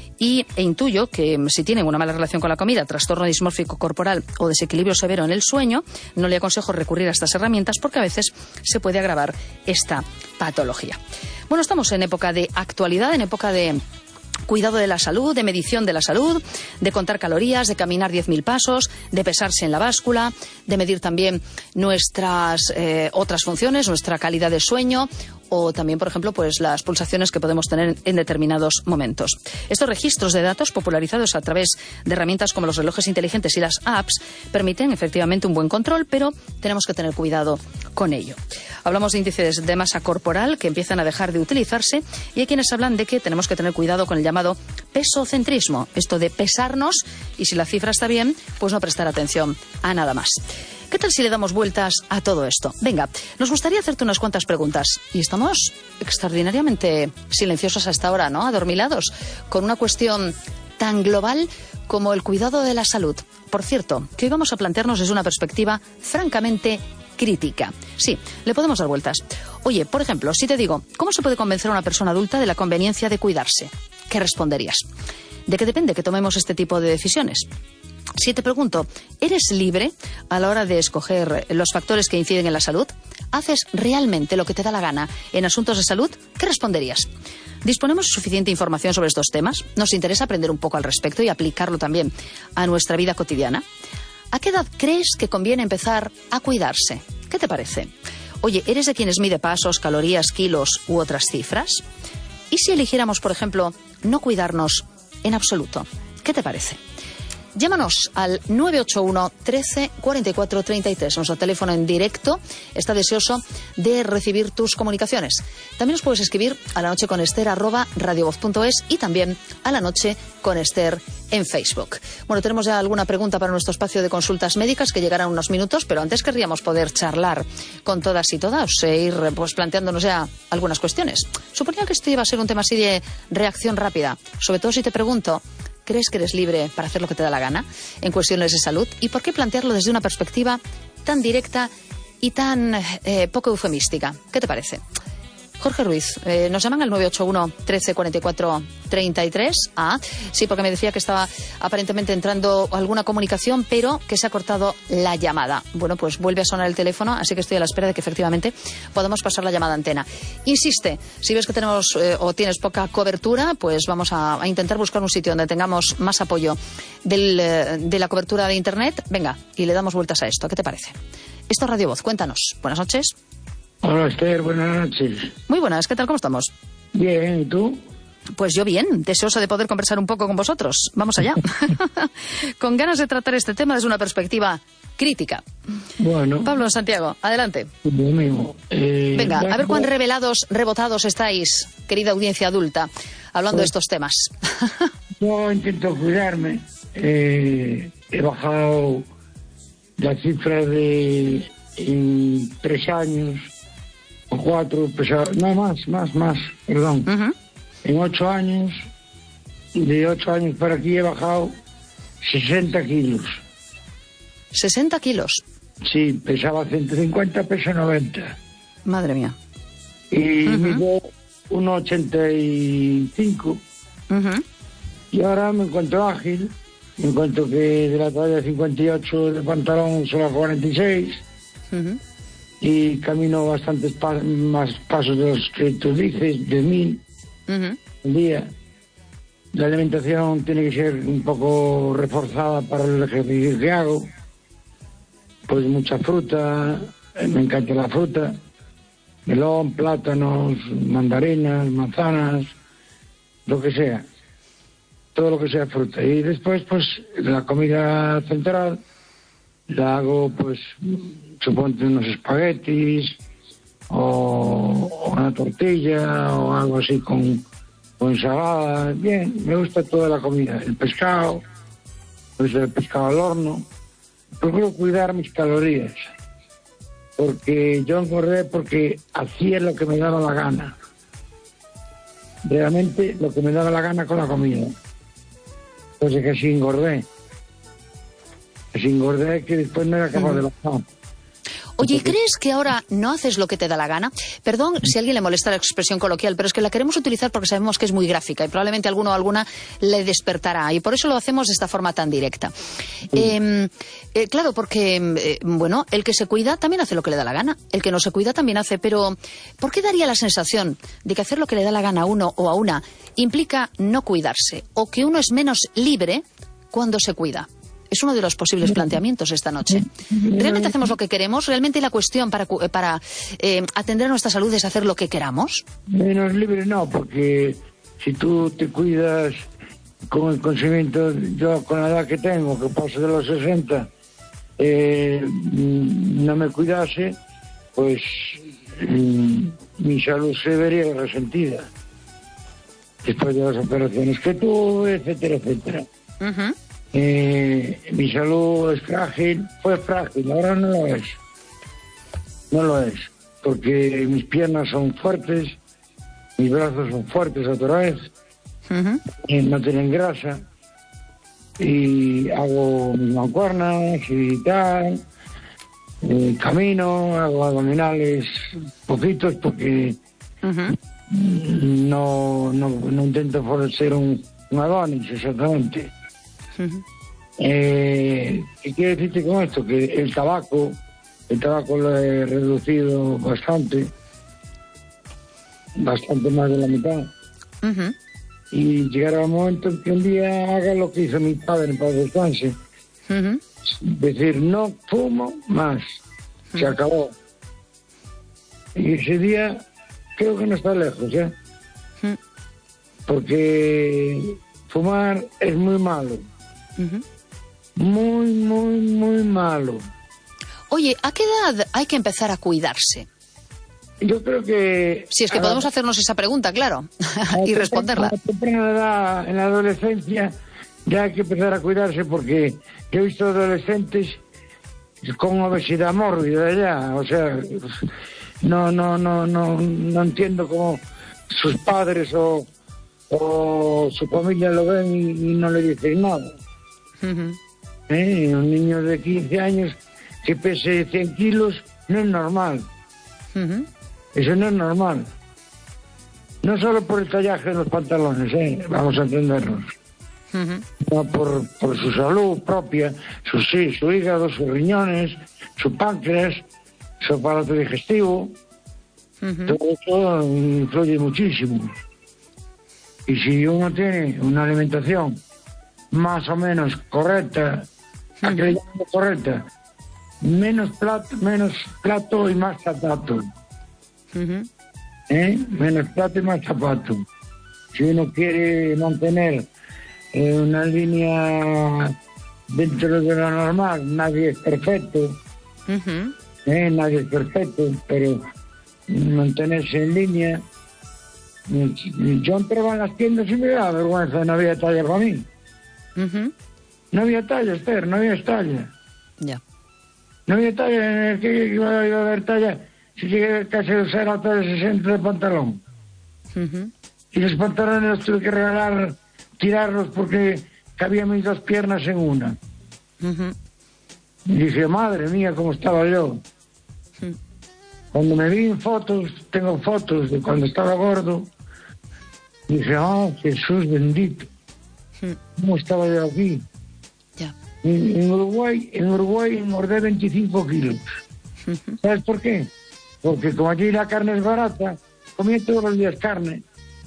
[SPEAKER 2] Y e intuyo que si tienen una mala relación con la comida, trastorno dismórfico corporal o desequilibrio severo en el sueño, no le aconsejo recurrir a estas herramientas porque a veces se puede agravar esta patología. Bueno, estamos en época de actualidad, en época de cuidado de la salud, de medición de la salud, de contar calorías, de caminar diez mil pasos, de pesarse en la báscula, de medir también nuestras eh, otras funciones, nuestra calidad de sueño o también, por ejemplo, pues las pulsaciones que podemos tener en determinados momentos. Estos registros de datos, popularizados a través de herramientas como los relojes inteligentes y las apps, permiten efectivamente un buen control, pero tenemos que tener cuidado con ello. Hablamos de índices de masa corporal que empiezan a dejar de utilizarse y hay quienes hablan de que tenemos que tener cuidado con el llamado pesocentrismo, esto de pesarnos y si la cifra está bien, pues no prestar atención a nada más. ¿Qué tal si le damos vueltas a todo esto? Venga, nos gustaría hacerte unas cuantas preguntas. Y estamos extraordinariamente silenciosos hasta ahora, ¿no? Adormilados, con una cuestión tan global como el cuidado de la salud. Por cierto, que hoy vamos a plantearnos desde una perspectiva francamente crítica. Sí, le podemos dar vueltas. Oye, por ejemplo, si te digo, ¿cómo se puede convencer a una persona adulta de la conveniencia de cuidarse? ¿Qué responderías? ¿De qué depende que tomemos este tipo de decisiones? Si te pregunto, ¿eres libre a la hora de escoger los factores que inciden en la salud? ¿Haces realmente lo que te da la gana en asuntos de salud? ¿Qué responderías? ¿Disponemos de suficiente información sobre estos temas? ¿Nos interesa aprender un poco al respecto y aplicarlo también a nuestra vida cotidiana? ¿A qué edad crees que conviene empezar a cuidarse? ¿Qué te parece? Oye, ¿eres de quienes mide pasos, calorías, kilos u otras cifras? ¿Y si eligiéramos, por ejemplo, no cuidarnos en absoluto? ¿Qué te parece? Llámanos al nueve ocho uno, trece, cuarenta y cuatro, treinta y tres. Nuestro teléfono en directo está deseoso de recibir tus comunicaciones. También nos puedes escribir a la noche con Esther arroba radiovoz punto es y también a la noche con Esther en Facebook. Bueno, tenemos ya alguna pregunta para nuestro espacio de consultas médicas que llegarán unos minutos, pero antes querríamos poder charlar con todas y todas e ir pues planteándonos ya algunas cuestiones. Suponía que este iba a ser un tema así de reacción rápida, sobre todo si te pregunto, ¿crees que eres libre para hacer lo que te da la gana en cuestiones de salud? ¿Y por qué plantearlo desde una perspectiva tan directa y tan eh, poco eufemística? ¿Qué te parece? Jorge Ruiz, eh, nos llaman al nueve ocho uno, trece, cuarenta y cuatro, treinta y tres. Ah, sí, porque me decía que estaba aparentemente entrando alguna comunicación, pero que se ha cortado la llamada. Bueno, pues vuelve a sonar el teléfono, así que estoy a la espera de que efectivamente podamos pasar la llamada a antena. Insiste, si ves que tenemos eh, o tienes poca cobertura, pues vamos a, a intentar buscar un sitio donde tengamos más apoyo del, eh, de la cobertura de Internet. Venga, y le damos vueltas a esto. ¿Qué te parece? Esto es Radio Voz, cuéntanos. Buenas noches.
[SPEAKER 9] Hola Esther, buenas noches.
[SPEAKER 2] Muy buenas, ¿qué tal? ¿Cómo estamos?
[SPEAKER 9] Bien, ¿y tú?
[SPEAKER 2] Pues yo bien, deseosa de poder conversar un poco con vosotros. Vamos allá. Con ganas de tratar este tema desde una perspectiva crítica.
[SPEAKER 9] Bueno.
[SPEAKER 2] Pablo Santiago, adelante.
[SPEAKER 9] Lo mismo. Eh,
[SPEAKER 2] Venga,
[SPEAKER 9] bueno,
[SPEAKER 2] a ver cuán revelados, rebotados estáis, querida audiencia adulta, hablando pues, de estos temas.
[SPEAKER 9] Yo intento cuidarme. Eh, he bajado la cifra de en tres años o cuatro, pesado, no más, más, más, perdón. Uh-huh. En ocho años, de ocho años para aquí he bajado sesenta kilos.
[SPEAKER 2] ¿sesenta kilos?
[SPEAKER 9] Sí, pesaba ciento cincuenta, peso noventa.
[SPEAKER 2] Madre mía.
[SPEAKER 9] Y uh-huh. mido uno ochenta y cinco. Uh-huh. Y ahora me encuentro ágil. Me encuentro que de la talla cincuenta y ocho de pantalón solo a cuarenta y seis. Uh-huh. Y camino bastantes pa- más pasos de los que tú dices, de mil. Uh-huh. al día. La alimentación tiene que ser un poco reforzada para el ejercicio que hago. Pues mucha fruta, me encanta la fruta, melón, plátanos, mandarinas, manzanas, lo que sea, todo lo que sea fruta. Y después, pues, la comida central la hago, pues, suponte unos espaguetis o una tortilla o algo así con, con ensalada. Bien, me gusta toda la comida. El pescado, pues el pescado al horno. Procuro cuidar mis calorías, porque yo engordé porque hacía lo que me daba la gana. Realmente lo que me daba la gana con la comida. Entonces que así engordé. Así engordé que después no era capaz de bajar.
[SPEAKER 2] Oye, ¿crees que ahora no haces lo que te da la gana? Perdón si a alguien le molesta la expresión coloquial, pero es que la queremos utilizar porque sabemos que es muy gráfica y probablemente alguno o alguna le despertará, y por eso lo hacemos de esta forma tan directa. Sí. Eh, eh, claro, porque, eh, bueno, el que se cuida también hace lo que le da la gana, el que no se cuida también hace, pero ¿por qué daría la sensación de que hacer lo que le da la gana a uno o a una implica no cuidarse, o que uno es menos libre cuando se cuida? Es uno de los posibles planteamientos esta noche. ¿Realmente hacemos lo que queremos? ¿Realmente la cuestión para, para eh, atender a nuestra salud es hacer lo que queramos?
[SPEAKER 9] Menos libre no, porque si tú te cuidas con el conocimiento, yo con la edad que tengo, que paso de los sesenta, eh, no me cuidase, pues mm, mi salud se vería resentida. Después de las operaciones que tuve, etcétera, etcétera. Uh-huh. Eh, mi salud es frágil, fue frágil, ahora no lo es. No lo es, porque mis piernas son fuertes, mis brazos son fuertes otra vez, uh-huh. eh, no tienen grasa, y hago mis mancuernas y tal, eh, camino, hago abdominales poquitos porque uh-huh. no, no, no intento ser un, un Adonis exactamente. Uh-huh. Eh, ¿Qué quiere decirte con esto? Que el tabaco, el tabaco lo he reducido bastante, bastante más de la mitad. Uh-huh. Y llegará un momento en que un día haga lo que hizo mi padre para descanse. Uh-huh. Decir, no fumo más. Uh-huh. Se acabó. Y ese día creo que no está lejos, ¿eh? Uh-huh. Porque fumar es muy malo. Uh-huh. Muy, muy, muy malo.
[SPEAKER 2] Oye, ¿a qué edad hay que empezar a cuidarse?
[SPEAKER 9] Yo creo que...
[SPEAKER 2] Si es que podemos la... hacernos esa pregunta, claro, y responderla.
[SPEAKER 9] En la, en la adolescencia ya hay que empezar a cuidarse, porque yo he visto adolescentes con obesidad mórbida ya, o sea, no, no, no, no, no entiendo cómo sus padres o, o su familia lo ven y, y no le dicen nada. Uh-huh. ¿Eh? Un niño de quince años que pese cien kilos no es normal. Uh-huh. Eso no es normal. No solo por el tallaje de los pantalones, ¿eh? Vamos a entendernos. Uh-huh. No por, por su salud propia, su, sí, su hígado, sus riñones, su páncreas, su aparato digestivo. Uh-huh. Todo eso influye muchísimo. Y si uno tiene una alimentación más o menos correcta, uh-huh. acreditando correcta, menos plato, menos plato y más tratato. Uh-huh. ¿eh? Menos plato y más zapato. Si uno quiere mantener eh, una línea dentro de lo normal, nadie es perfecto,
[SPEAKER 2] Uh-huh.
[SPEAKER 9] ¿eh? Nadie es perfecto, pero mantenerse en línea. Yo entraba en las tiendas y me daba vergüenza, no había talla para mí.
[SPEAKER 2] Uh-huh.
[SPEAKER 9] No había talla, Esther, no había talla.
[SPEAKER 2] Ya.
[SPEAKER 9] No había talla, ¿qué iba a haber talla? Si llegué casi a usar la talla sesenta de pantalón.
[SPEAKER 2] Uh-huh.
[SPEAKER 9] Y los pantalones los tuve que regalar, tirarlos porque cabían mis dos piernas en una.
[SPEAKER 2] Uh-huh.
[SPEAKER 9] Y dije, madre mía, cómo estaba yo.
[SPEAKER 2] Uh-huh.
[SPEAKER 9] Cuando me vi en fotos, tengo fotos de cuando estaba gordo, dije, ah, oh, Jesús bendito,
[SPEAKER 2] Uh-huh.
[SPEAKER 9] ¿cómo estaba yo aquí?
[SPEAKER 2] Ya.
[SPEAKER 9] En, en Uruguay, en Uruguay engordé veinticinco kilos.
[SPEAKER 2] Uh-huh.
[SPEAKER 9] ¿Sabes por qué? Porque como allí la carne es barata, comía todos los días carne.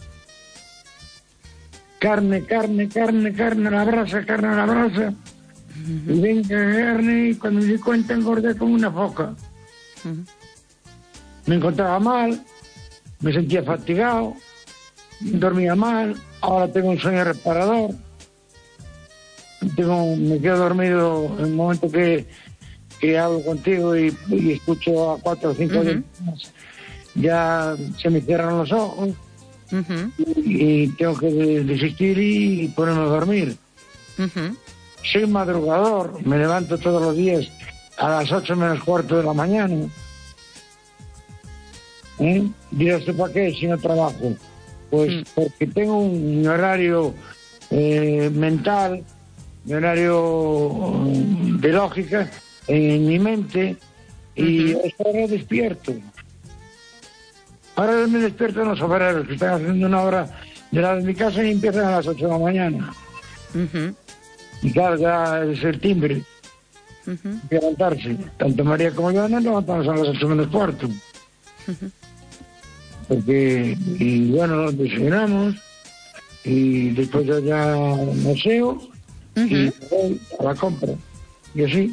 [SPEAKER 9] Carne, carne, carne, carne a la brasa, carne a la brasa. Uh-huh. Y venga carne, y cuando me di cuenta engordé como una foca.
[SPEAKER 2] Uh-huh.
[SPEAKER 9] Me encontraba mal, me sentía fatigado, dormía mal, ahora tengo un sueño reparador. Tengo, me quedo dormido en el momento que, que hablo contigo y, y escucho a cuatro o cinco uh-huh. días, ya se me cierran los ojos. Uh-huh. y, y tengo que desistir y ponerme a dormir.
[SPEAKER 2] Uh-huh.
[SPEAKER 9] Soy madrugador, me levanto todos los días a las ocho menos cuarto de la mañana. ¿Eh? Dirás tú, ¿para qué si no trabajo? Pues uh-huh. porque tengo un horario eh, mental, mi horario de lógica en mi mente, y uh-huh. ahora despierto. Ahora me despierto en los obreros que están haciendo una obra de la de mi casa y empiezan a las ocho de la mañana. Uh-huh. Y claro, ya es el timbre. Uh-huh. Hay que levantarse. Tanto María como yo nos levantamos a las ocho menos cuarto. Uh-huh. Porque, y bueno, nos desayunamos y después yo ya me aseo uh-huh. y voy a la compra. Y así.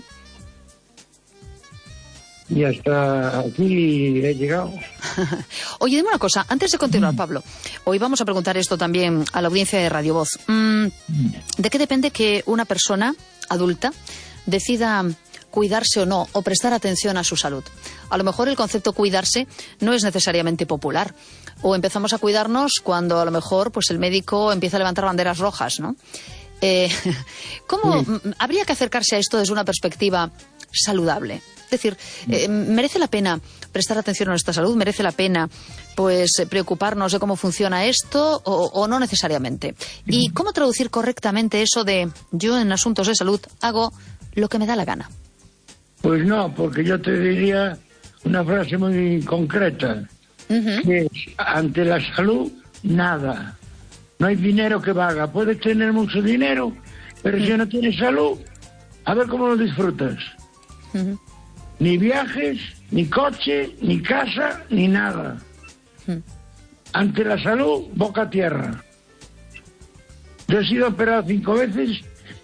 [SPEAKER 9] Y hasta aquí he llegado.
[SPEAKER 2] Oye, dime una cosa, antes de continuar, Pablo, hoy vamos a preguntar esto también a la audiencia de Radio Voz. ¿De qué depende que una persona adulta decida cuidarse o no, o prestar atención a su salud? A lo mejor el concepto cuidarse no es necesariamente popular. O empezamos a cuidarnos cuando a lo mejor pues el médico empieza a levantar banderas rojas, ¿no? Eh, ¿Cómo sí. habría que acercarse a esto desde una perspectiva saludable? Es decir, eh, ¿merece la pena prestar atención a nuestra salud? ¿Merece la pena pues preocuparnos de cómo funciona esto o, o no necesariamente? ¿Y cómo traducir correctamente eso de yo en asuntos de salud hago lo que me da la gana?
[SPEAKER 9] Pues no, porque yo te diría una frase muy concreta, uh-huh. que es, ante la salud, nada. No hay dinero que valga. Puedes tener mucho dinero, pero uh-huh. si no tienes salud, a ver cómo lo disfrutas. Uh-huh. Ni viajes, ni coche, ni casa, ni nada. Uh-huh. Ante la salud, boca a tierra. Yo he sido operado cinco veces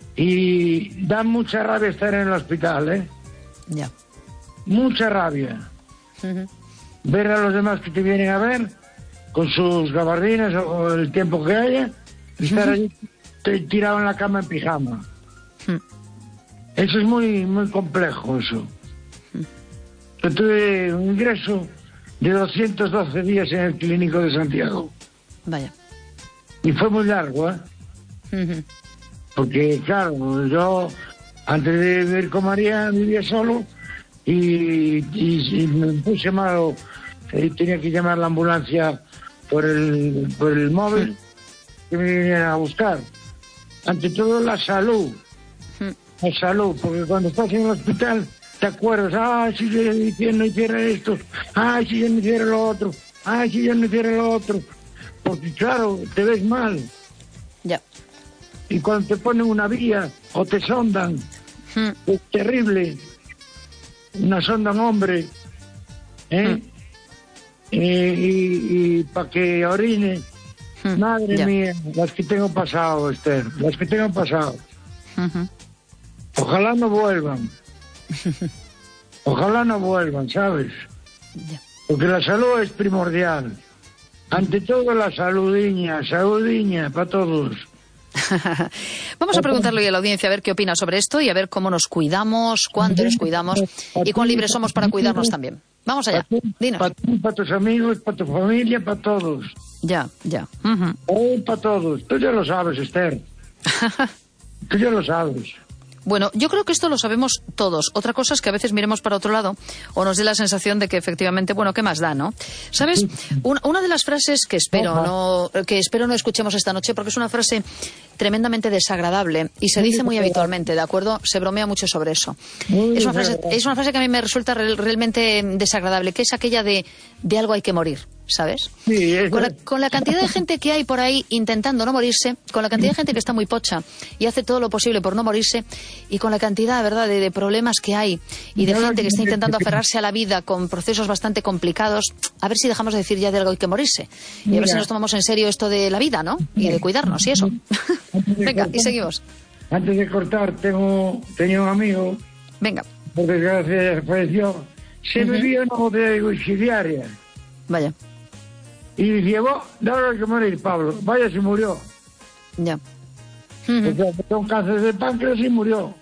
[SPEAKER 9] y da mucha rabia estar en el hospital, ¿eh?
[SPEAKER 2] Ya. Yeah.
[SPEAKER 9] Mucha rabia. Uh-huh. Ver a los demás que te vienen a ver con sus gabardinas o el tiempo que haya, estar uh-huh. allí tirado en la cama en pijama. Uh-huh. Eso es muy muy complejo, eso. Uh-huh. Yo tuve un ingreso de doscientos doce días en el Clínico de Santiago.
[SPEAKER 2] Vaya.
[SPEAKER 9] Y fue muy largo, ¿eh?
[SPEAKER 2] Uh-huh.
[SPEAKER 9] Porque, claro, yo antes de vivir con María vivía solo y, y, y me puse malo y tenía que llamar a la ambulancia por el, por el móvil que me vinieran a buscar. Ante todo la salud, la salud, porque cuando estás en el hospital te acuerdas, ah, si yo no hiciera esto, ah, si yo no hiciera lo otro, ah, si yo no hiciera lo otro, porque claro, te ves mal.
[SPEAKER 2] Ya.
[SPEAKER 9] Y cuando te ponen una vía o te sondan, hmm. es terrible. Una sonda a un hombre, ¿eh? Hmm. Eh, y, y para que orine. Hmm. Madre yeah. mía, las que tengo pasado, Esther, las que tengo pasado. Uh-huh. Ojalá no vuelvan. Ojalá no vuelvan, ¿sabes? Yeah. Porque la salud es primordial. Ante todo la saludiña, saludiña para todos.
[SPEAKER 2] Vamos a preguntarle a la audiencia a ver qué opina sobre esto y a ver cómo nos cuidamos, cuánto nos cuidamos y cuán libres somos para cuidarnos también. Vamos allá, dinos.
[SPEAKER 9] Para ti, para tus amigos, para tu familia, para todos.
[SPEAKER 2] Ya, ya. Uh-huh.
[SPEAKER 9] Oh, para todos. Tú ya lo sabes, Esther. Tú ya lo sabes.
[SPEAKER 2] Bueno, yo creo que esto lo sabemos todos. Otra cosa es que a veces miremos para otro lado o nos dé la sensación de que efectivamente, bueno, ¿qué más da, no? ¿Sabes? Una, una de las frases que espero no que espero no escuchemos esta noche, porque es una frase tremendamente desagradable y se dice muy habitualmente, ¿de acuerdo? Se bromea mucho sobre eso. Es una frase, es una frase que a mí me resulta re- realmente desagradable, que es aquella de, de algo hay que morir, ¿sabes?
[SPEAKER 9] Sí, es...
[SPEAKER 2] con, la, con la cantidad de gente que hay por ahí intentando no morirse, con la cantidad de gente que está muy pocha y hace todo lo posible por no morirse, y con la cantidad, ¿verdad?, de, de problemas que hay y de gente que está intentando aferrarse a la vida con procesos bastante complicados, a ver si dejamos de decir ya de algo hay que morirse y a ver si nos tomamos en serio esto de la vida, ¿no? Y de cuidarnos y eso. Venga, y seguimos.
[SPEAKER 9] Antes de cortar, tengo tenía un amigo.
[SPEAKER 2] Venga.
[SPEAKER 9] Por desgracia ya falleció. Se
[SPEAKER 2] Uh-huh.
[SPEAKER 9] bebía una botella de whisky diaria.
[SPEAKER 2] Vaya.
[SPEAKER 9] Y decía, vos, de ahora hay que morir, Pablo. Vaya, se murió.
[SPEAKER 2] Ya.
[SPEAKER 9] O sea, tenía un cáncer de páncreas y murió.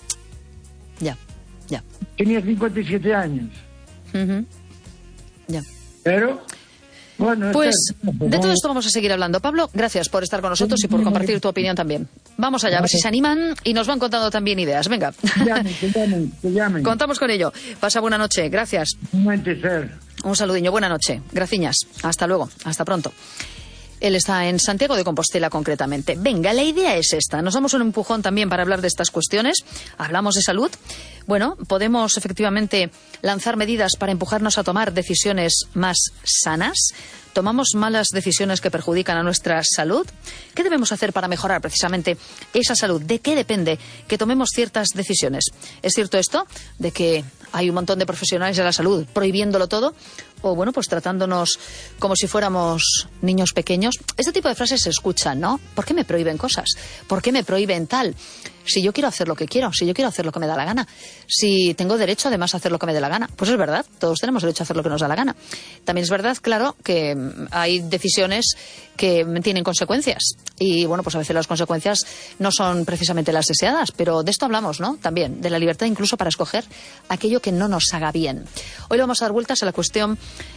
[SPEAKER 2] Ya, ya.
[SPEAKER 9] Tenía cincuenta y siete años.
[SPEAKER 2] Uh-huh. Ya.
[SPEAKER 9] Pero, bueno...
[SPEAKER 2] Pues
[SPEAKER 9] Esther,
[SPEAKER 2] de todo esto vamos a seguir hablando. Pablo, gracias por estar con nosotros y por compartir tu opinión también. Vamos allá, a ver si se animan y nos van contando también ideas. Venga.
[SPEAKER 9] Que llamen, que llamen, que llamen.
[SPEAKER 2] Contamos con ello. Pasa buena noche. Gracias.
[SPEAKER 9] Un momento, Esther.
[SPEAKER 2] Un saludiño. Buena noche. Graciñas. Hasta luego. Hasta pronto. Él está en Santiago de Compostela, concretamente. Venga, la idea es esta. Nos damos un empujón también para hablar de estas cuestiones. Hablamos de salud. Bueno, podemos efectivamente lanzar medidas para empujarnos a tomar decisiones más sanas. ¿Tomamos malas decisiones que perjudican a nuestra salud? ¿Qué debemos hacer para mejorar precisamente esa salud? ¿De qué depende que tomemos ciertas decisiones? ¿Es cierto esto de que hay un montón de profesionales de la salud prohibiéndolo todo? O, bueno, pues tratándonos como si fuéramos niños pequeños. Este tipo de frases se escuchan, ¿no? ¿Por qué me prohíben cosas? ¿Por qué me prohíben tal? Si yo quiero hacer lo que quiero, si yo quiero hacer lo que me da la gana, si tengo derecho además a hacer lo que me dé la gana. Pues es verdad, todos tenemos derecho a hacer lo que nos da la gana. También es verdad, claro, que hay decisiones que tienen consecuencias. Y, bueno, pues a veces las consecuencias no son precisamente las deseadas, pero de esto hablamos, ¿no? También, de la libertad incluso para escoger aquello que no nos haga bien. Hoy vamos a dar vueltas a la cuestión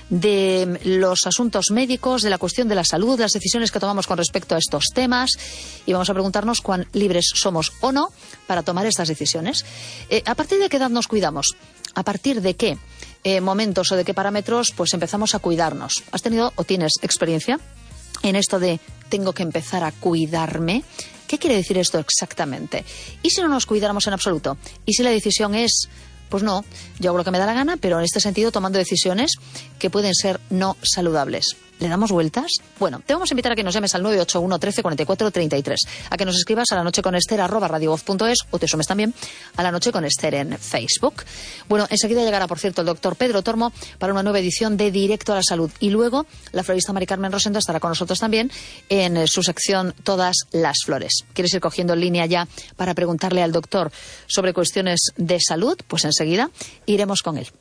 [SPEAKER 2] de los asuntos médicos, de la cuestión de la salud, las decisiones que tomamos con respecto a estos temas, y vamos a preguntarnos cuán libres somos o no para tomar estas decisiones. Eh, ¿A partir de qué edad nos cuidamos? ¿A partir de qué eh, momentos o de qué parámetros pues empezamos a cuidarnos? ¿Has tenido o tienes experiencia en esto de tengo que empezar a cuidarme? ¿Qué quiere decir esto exactamente? ¿Y si no nos cuidáramos en absoluto? ¿Y si la decisión es, pues no, yo hago lo que me da la gana, pero en este sentido tomando decisiones que pueden ser no saludables? ¿Le damos vueltas? Bueno, te vamos a invitar a que nos llames al nueve ocho uno, trece, cuarenta y cuatro, treinta y tres, a que nos escribas a la noche con Esther arroba radiovoz punto es o te sumes también a la noche con Esther en Facebook. Bueno, enseguida llegará, por cierto, el doctor Pedro Tormo para una nueva edición de Directo a la Salud. Y luego la florista Mari Carmen Rosendo estará con nosotros también en su sección Todas las Flores. ¿Quieres ir cogiendo línea ya para preguntarle al doctor sobre cuestiones de salud? Pues enseguida iremos con él.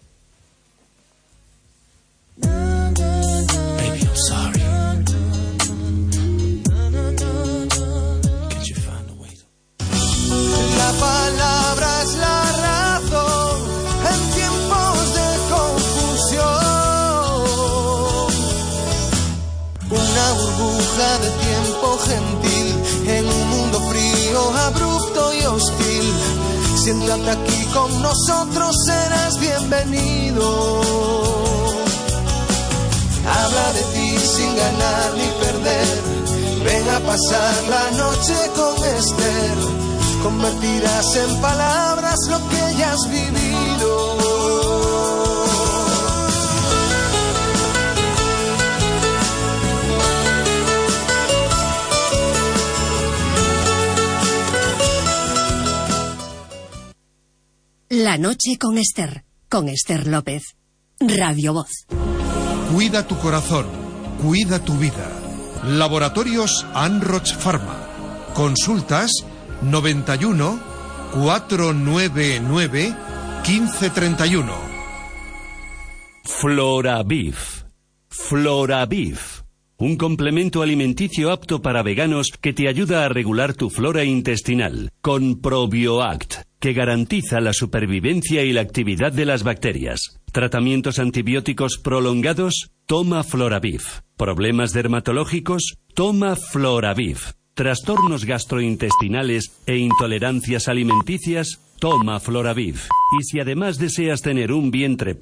[SPEAKER 3] La palabra es la razón en tiempos de confusión. Una burbuja de tiempo gentil en un mundo frío, abrupto y hostil. Siéntate aquí con nosotros, serás bienvenido. Habla de ti sin ganar ni perder. Ven a pasar la noche con Esther. Convertirás en palabras lo que ya has vivido.
[SPEAKER 1] La noche con Esther, con Esther López. Radio Voz.
[SPEAKER 10] Cuida tu corazón, cuida tu vida. Laboratorios Anroch Pharma. Consultas noventa y uno, cuatrocientos noventa y nueve, quince treinta y uno.
[SPEAKER 11] Floraviv. Floraviv. un complemento alimenticio apto para veganos que te ayuda a regular tu flora intestinal, con ProbioAct, que garantiza la supervivencia y la actividad de las bacterias. Tratamientos antibióticos prolongados, toma Floraviv. Problemas dermatológicos, toma Floraviv. Trastornos gastrointestinales e intolerancias alimenticias, toma Floraviv. Y si además deseas tener un vientre